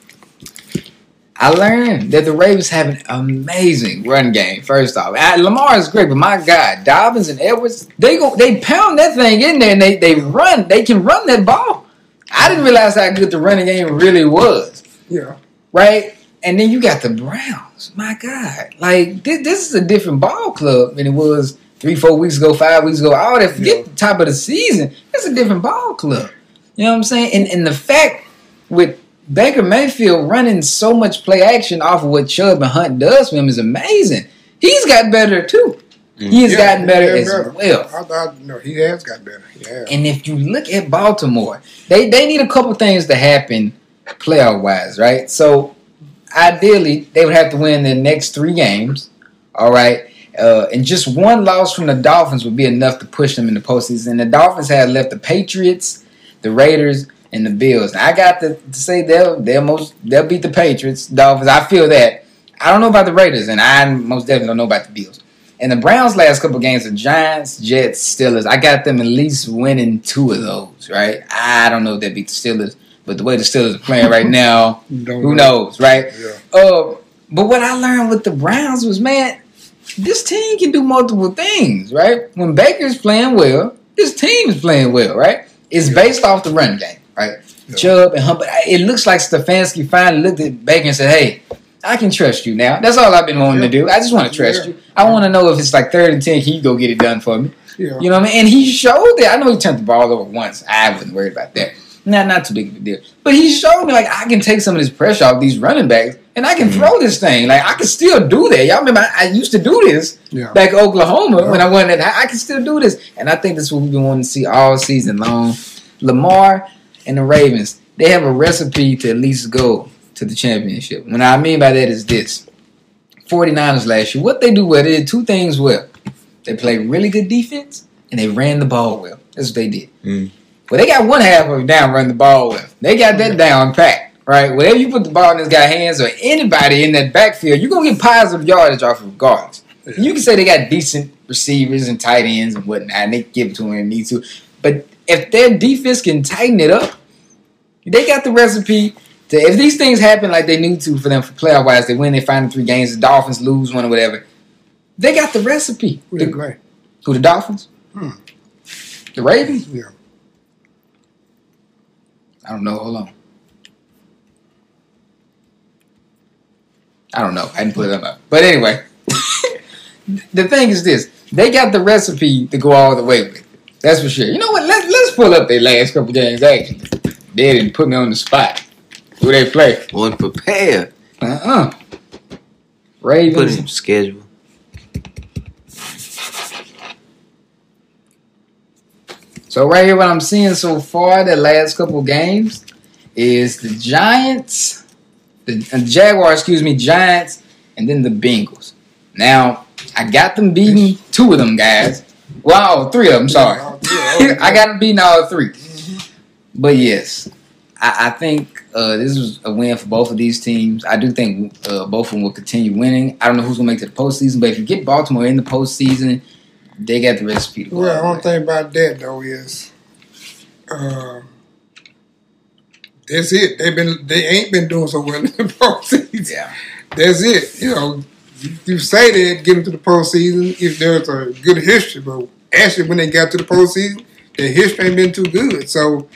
[SPEAKER 1] I learned that the Ravens have an amazing run game. First off, Lamar is great, but my God, Dobbins and Edwards, they pound that thing in there and they run. They can run that ball. I didn't realize how good the running game really was.
[SPEAKER 3] Yeah.
[SPEAKER 1] Right? And then you got the Browns. My God. Like, this is a different ball club than it was 3-4 weeks ago, 5 weeks ago. All that, forget the top of the season. It's a different ball club. You know what I'm saying? And the fact with Baker Mayfield running so much play action off of what Chubb and Hunt does for him is amazing. He's got better, too. He has gotten better as well.
[SPEAKER 3] No, he has got better. Yeah.
[SPEAKER 1] And if you look at Baltimore, they need a couple things to happen playoff-wise, right? So, ideally, they would have to win their next 3 games, all right? And just one loss from the Dolphins would be enough to push them in the postseason. And the Dolphins had left the Patriots, the Raiders, and the Bills. Now, I got to say they'll beat the Patriots, Dolphins. I feel that. I don't know about the Raiders, and I most definitely don't know about the Bills. And the Browns' last couple games are Giants, Jets, Steelers. I got them at least winning 2 of those, right? I don't know if they beat the Steelers. But the way the Steelers are playing right now, who knows, right? Yeah. But what I learned with the Browns was, man, this team can do multiple things, right? When Baker's playing well, this team is playing well, right? It's based off the run game, right? Yeah. Chubb and Hunt. It looks like Stefanski finally looked at Baker and said, hey, I can trust you now. That's all I've been wanting to do. I just want to trust you. I want to know if it's like 3rd and 10, can you go get it done for me? Yeah. You know what I mean? And he showed that. I know he turned the ball over once. I wasn't worried about that. Not too big of a deal. But he showed me, like, I can take some of this pressure off these running backs, and I can throw this thing. Like, I can still do that. Y'all remember, I used to do this back in Oklahoma when I went at I can still do this. And I think that's what we've been wanting to see all season long. Lamar and the Ravens, they have a recipe to at least go to the championship. What I mean by that is this. 49ers last year, what they do well, they did 2 things well. They played really good defense, and they ran the ball well. That's what they did. Well, they got one half of it down running the ball with. They got that down packed, right? Whenever you put the ball in this guy's hands or anybody in that backfield, you're going to get positive yardage off of regardless. Yeah. You can say they got decent receivers and tight ends and whatnot, and they give it to them when they need to. But if their defense can tighten it up, they got the recipe to, if these things happen like they need to for them for playoff-wise, they win their final 3 games, the Dolphins lose one or whatever, they got the recipe.
[SPEAKER 3] Who they play?
[SPEAKER 1] Who, the Dolphins? The Ravens?
[SPEAKER 3] Yeah.
[SPEAKER 1] I don't know. Hold on. I don't know. I didn't put them up. But anyway, the thing is this. They got the recipe to go all the way with it. That's for sure. You know what? Let's pull up their last couple games, actually. They didn't put me on the spot. Who they play?
[SPEAKER 2] Unprepared.
[SPEAKER 1] Ravens.
[SPEAKER 2] Put in schedule.
[SPEAKER 1] So right here, what I'm seeing so far, the last couple games, is the Giants, the Jaguars, Giants, and then the Bengals. Now, I got them beating 2 of them guys. Well, 3 of them, sorry. I got them beating all 3. But yes, I think this was a win for both of these teams. I do think both of them will continue winning. I don't know who's going to make it to the postseason, but if you get Baltimore in the postseason, they got the recipe to go.
[SPEAKER 3] Well, the only thing about that, though, is that's it. They ain't been doing so well in the postseason.
[SPEAKER 1] Yeah.
[SPEAKER 3] That's it. You know, you say they get into the postseason if there's a good history, but actually when they got to the postseason, their history ain't been too good. So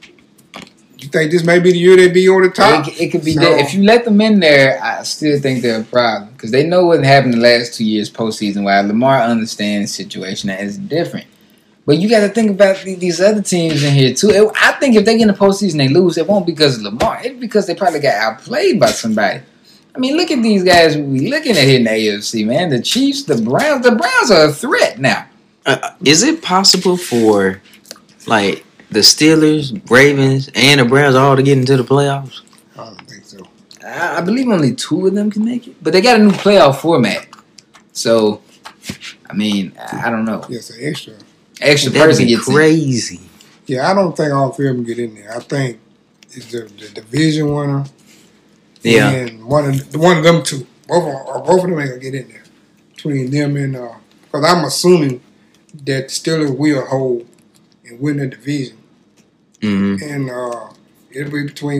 [SPEAKER 3] you think this may be the year they be on the top?
[SPEAKER 1] It could be that. If you let them in there, I still think they're a problem because they know what happened the last 2 years postseason. While Lamar understands the situation that is different, but you got to think about these other teams in here too. I think if they get in the postseason, they lose. It won't be because of Lamar. It's because they probably got outplayed by somebody. I mean, look at these guys we looking at here in the AFC, man. The Chiefs, the Browns. The Browns are a threat now.
[SPEAKER 2] Is it possible for like the Steelers, Ravens, and the Browns all to get into the playoffs?
[SPEAKER 3] I don't think so.
[SPEAKER 1] I believe only 2 of them can make it, but they got a new playoff format. So, I mean, I don't know.
[SPEAKER 3] Yes, an extra
[SPEAKER 2] That'd
[SPEAKER 1] person
[SPEAKER 2] be
[SPEAKER 1] gets in.
[SPEAKER 2] crazy.
[SPEAKER 3] Yeah, I don't think all 3 of them get in there. I think it's the division winner.
[SPEAKER 2] Yeah.
[SPEAKER 3] And one of them 2. Both of them ain't gonna get in there. Between them and because I'm assuming that the Steelers will hold and win the division.
[SPEAKER 2] Mm-hmm.
[SPEAKER 3] And it'll be between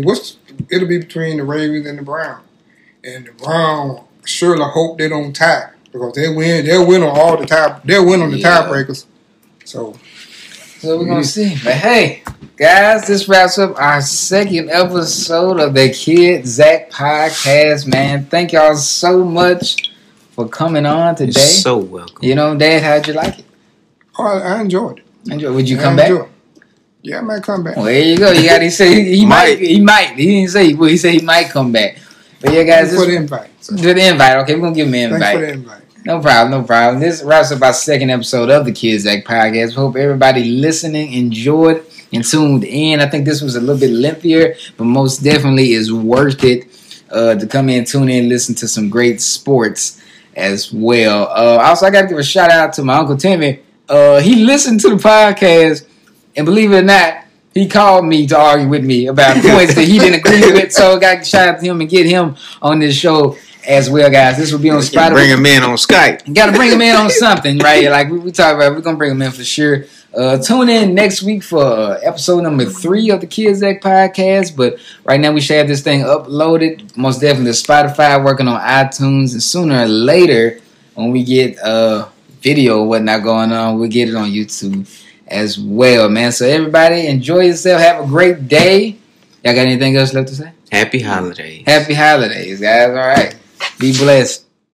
[SPEAKER 3] the Ravens and the Browns. And the Browns surely hope they don't tie because they'll win on all the tie. They'll win on the tiebreakers. So
[SPEAKER 1] we're gonna see. But hey, guys, this wraps up our second episode of the Kid Zach podcast. Man, thank y'all so much for coming on today.
[SPEAKER 2] You're so welcome.
[SPEAKER 1] You know, Dad, how'd you like it?
[SPEAKER 3] Oh, I enjoyed it.
[SPEAKER 1] Would you come back?
[SPEAKER 3] Yeah, I might come back.
[SPEAKER 1] Well, there you go. You got. He said he might. He might. He didn't say. Well, he said he might come back. But yeah, guys,
[SPEAKER 3] Thanks for the invite.
[SPEAKER 1] To the invite. Okay, we're gonna give him an invite.
[SPEAKER 3] Thanks for the invite.
[SPEAKER 1] No problem. This wraps up our second episode of the Kids Act podcast. Hope everybody listening enjoyed and tuned in. I think this was a little bit lengthier, but most definitely is worth it to come in, tune in, listen to some great sports as well. Also, I got to give a shout out to my Uncle Timmy. He listened to the podcast, and believe it or not, he called me to argue with me about points that he didn't agree with. So I got to shout out to him and get him on this show as well, guys. This will be on Spotify.
[SPEAKER 2] Bring him in on Skype.
[SPEAKER 1] You got to bring him in on something, right? Like we talk about, we're going to bring him in for sure. Tune in next week for episode number 3 of the Kids Act podcast. But right now we should have this thing uploaded. Most definitely to Spotify, working on iTunes. And sooner or later, when we get video or whatnot going on, we'll get it on YouTube as well, man. So everybody, enjoy yourself. Have a great day. Y'all got anything else left to say?
[SPEAKER 2] Happy holidays.
[SPEAKER 1] Happy holidays, guys. All right. Be blessed.